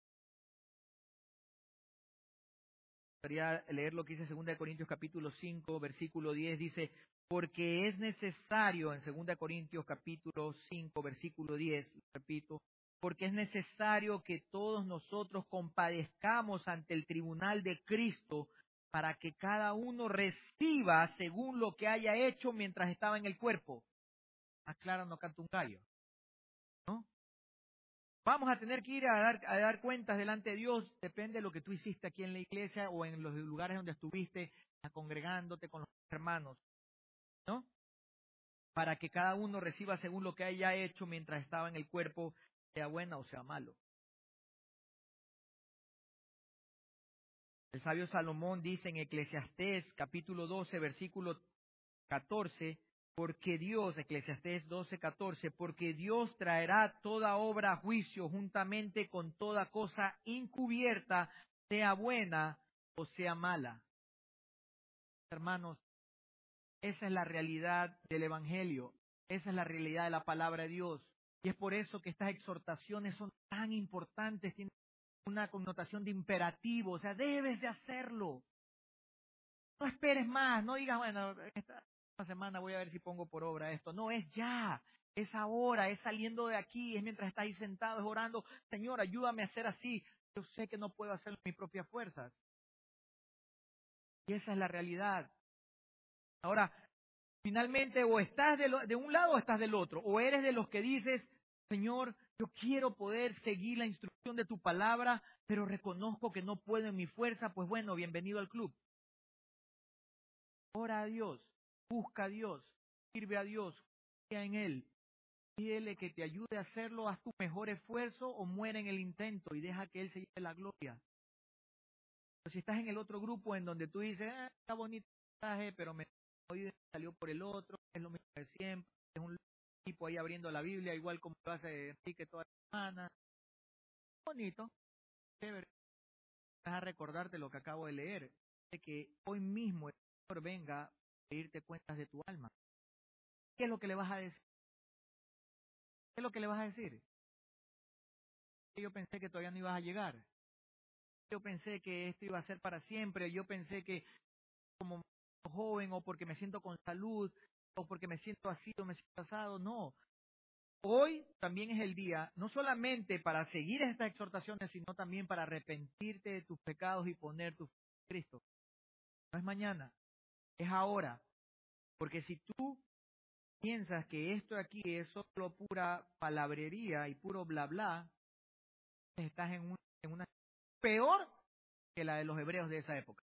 Speaker 2: Quería leer lo que dice 2 Corintios capítulo 5, versículo 10, dice, porque es necesario, en 2 Corintios capítulo 5, versículo 10, repito, porque es necesario que todos nosotros compadezcamos ante el tribunal de Cristo para que cada uno reciba según lo que haya hecho mientras estaba en el cuerpo. Más claro no canta un gallo, ¿no? Vamos a tener que ir a dar cuentas delante de Dios, depende de lo que tú hiciste aquí en la iglesia o en los lugares donde estuviste congregándote con los hermanos, ¿no? Para que cada uno reciba según lo que haya hecho mientras estaba en el cuerpo, sea bueno o sea malo. El sabio Salomón dice en Eclesiastés capítulo 12, versículo 14, porque Dios, Eclesiastés 12, 14, porque Dios traerá toda obra a juicio juntamente con toda cosa encubierta, sea buena o sea mala. Hermanos, esa es la realidad del Evangelio, esa es la realidad de la palabra de Dios. Y es por eso que estas exhortaciones son tan importantes, tienen una connotación de imperativo, o sea, debes de hacerlo. No esperes más, no digas, bueno, esta semana voy a ver si pongo por obra esto. No, es ya, es ahora, es saliendo de aquí, es mientras estás ahí sentado, es orando, Señor, ayúdame a hacer así. Yo sé que no puedo hacerlo en mis propias fuerzas. Y esa es la realidad. Ahora, finalmente, o estás de un lado o estás del otro, o eres de los que dices, Señor, yo quiero poder seguir la instrucción de tu palabra, pero reconozco que no puedo en mi fuerza, pues bueno, bienvenido al club. ora a Dios, busca a Dios, sirve a Dios, confía en Él. Pídele que te ayude a hacerlo, haz tu mejor esfuerzo o muere en el intento y deja que Él se lleve la gloria. Pero si estás en el otro grupo en donde tú dices, está bonito el mensaje, pero hoy salió por el otro, es lo mismo de siempre, es un tipo ahí abriendo la Biblia, igual como lo hace Enrique toda la semana. Bonito, chévere. Vas a recordarte lo que acabo de leer, de que hoy mismo el Señor venga a pedirte cuentas de tu alma. ¿Qué es lo que le vas a decir? ¿Qué es lo que le vas a decir? Yo pensé que todavía no ibas a llegar. Yo pensé que esto iba a ser para siempre. Yo pensé que como joven o porque me siento con salud o porque me siento así o me siento asado. No. Hoy también es el día, no solamente para seguir estas exhortaciones, sino también para arrepentirte de tus pecados y poner tu fe en Cristo. No es mañana, es ahora. Porque si tú piensas que esto aquí es solo pura palabrería y puro bla bla, estás en una peor que la de los hebreos de esa época.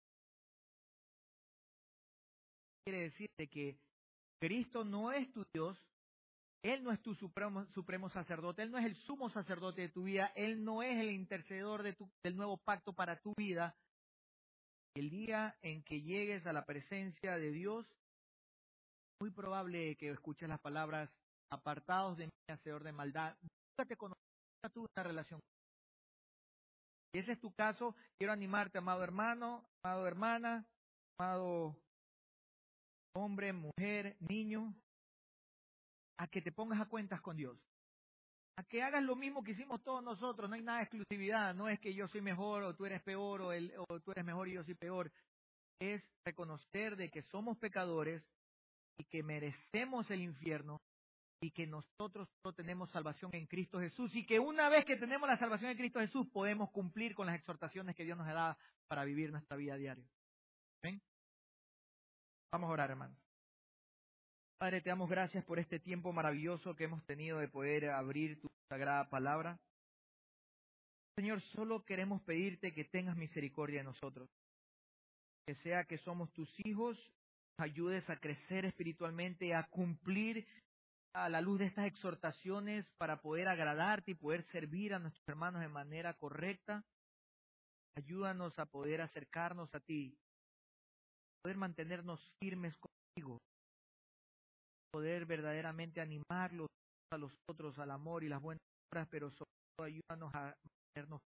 Speaker 2: Quiere decirte que Cristo no es tu Dios, Él no es tu supremo sacerdote, Él no es el sumo sacerdote de tu vida, Él no es el intercedor del nuevo pacto para tu vida. El día en que llegues a la presencia de Dios, es muy probable que escuches las palabras, apartados de mí, hacedor de maldad. Nunca te conocí, nunca tuve una relación. Si ese es tu caso, quiero animarte, amado hermano, amado hermana, amado hombre, mujer, niño, a que te pongas a cuentas con Dios. A que hagas lo mismo que hicimos todos nosotros. No hay nada de exclusividad. No es que yo soy mejor o tú eres peor o tú eres mejor y yo soy peor. Es reconocer de que somos pecadores y que merecemos el infierno y que nosotros no tenemos salvación en Cristo Jesús y que una vez que tenemos la salvación en Cristo Jesús podemos cumplir con las exhortaciones que Dios nos da para vivir nuestra vida diaria. ¿Ven? Vamos a orar, hermanos. Padre, te damos gracias por este tiempo maravilloso que hemos tenido de poder abrir tu sagrada palabra. Señor, solo queremos pedirte que tengas misericordia de nosotros. Que sea que somos tus hijos, nos ayudes a crecer espiritualmente, a cumplir a la luz de estas exhortaciones para poder agradarte y poder servir a nuestros hermanos de manera correcta. Ayúdanos a poder acercarnos a ti, poder mantenernos firmes contigo, poder verdaderamente animarlos a los otros al amor y las buenas obras, pero sobre todo ayúdanos a mantenernos.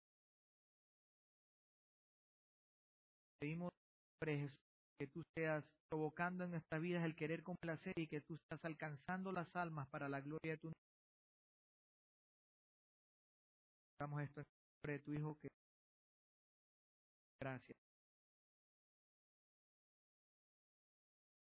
Speaker 2: Pedimos, Padre Jesús, que tú seas provocando en nuestras vidas el querer como el hacer y que tú estás alcanzando las almas para la gloria de tu nombre. Damos esto en nombre de tu Hijo, que gracias.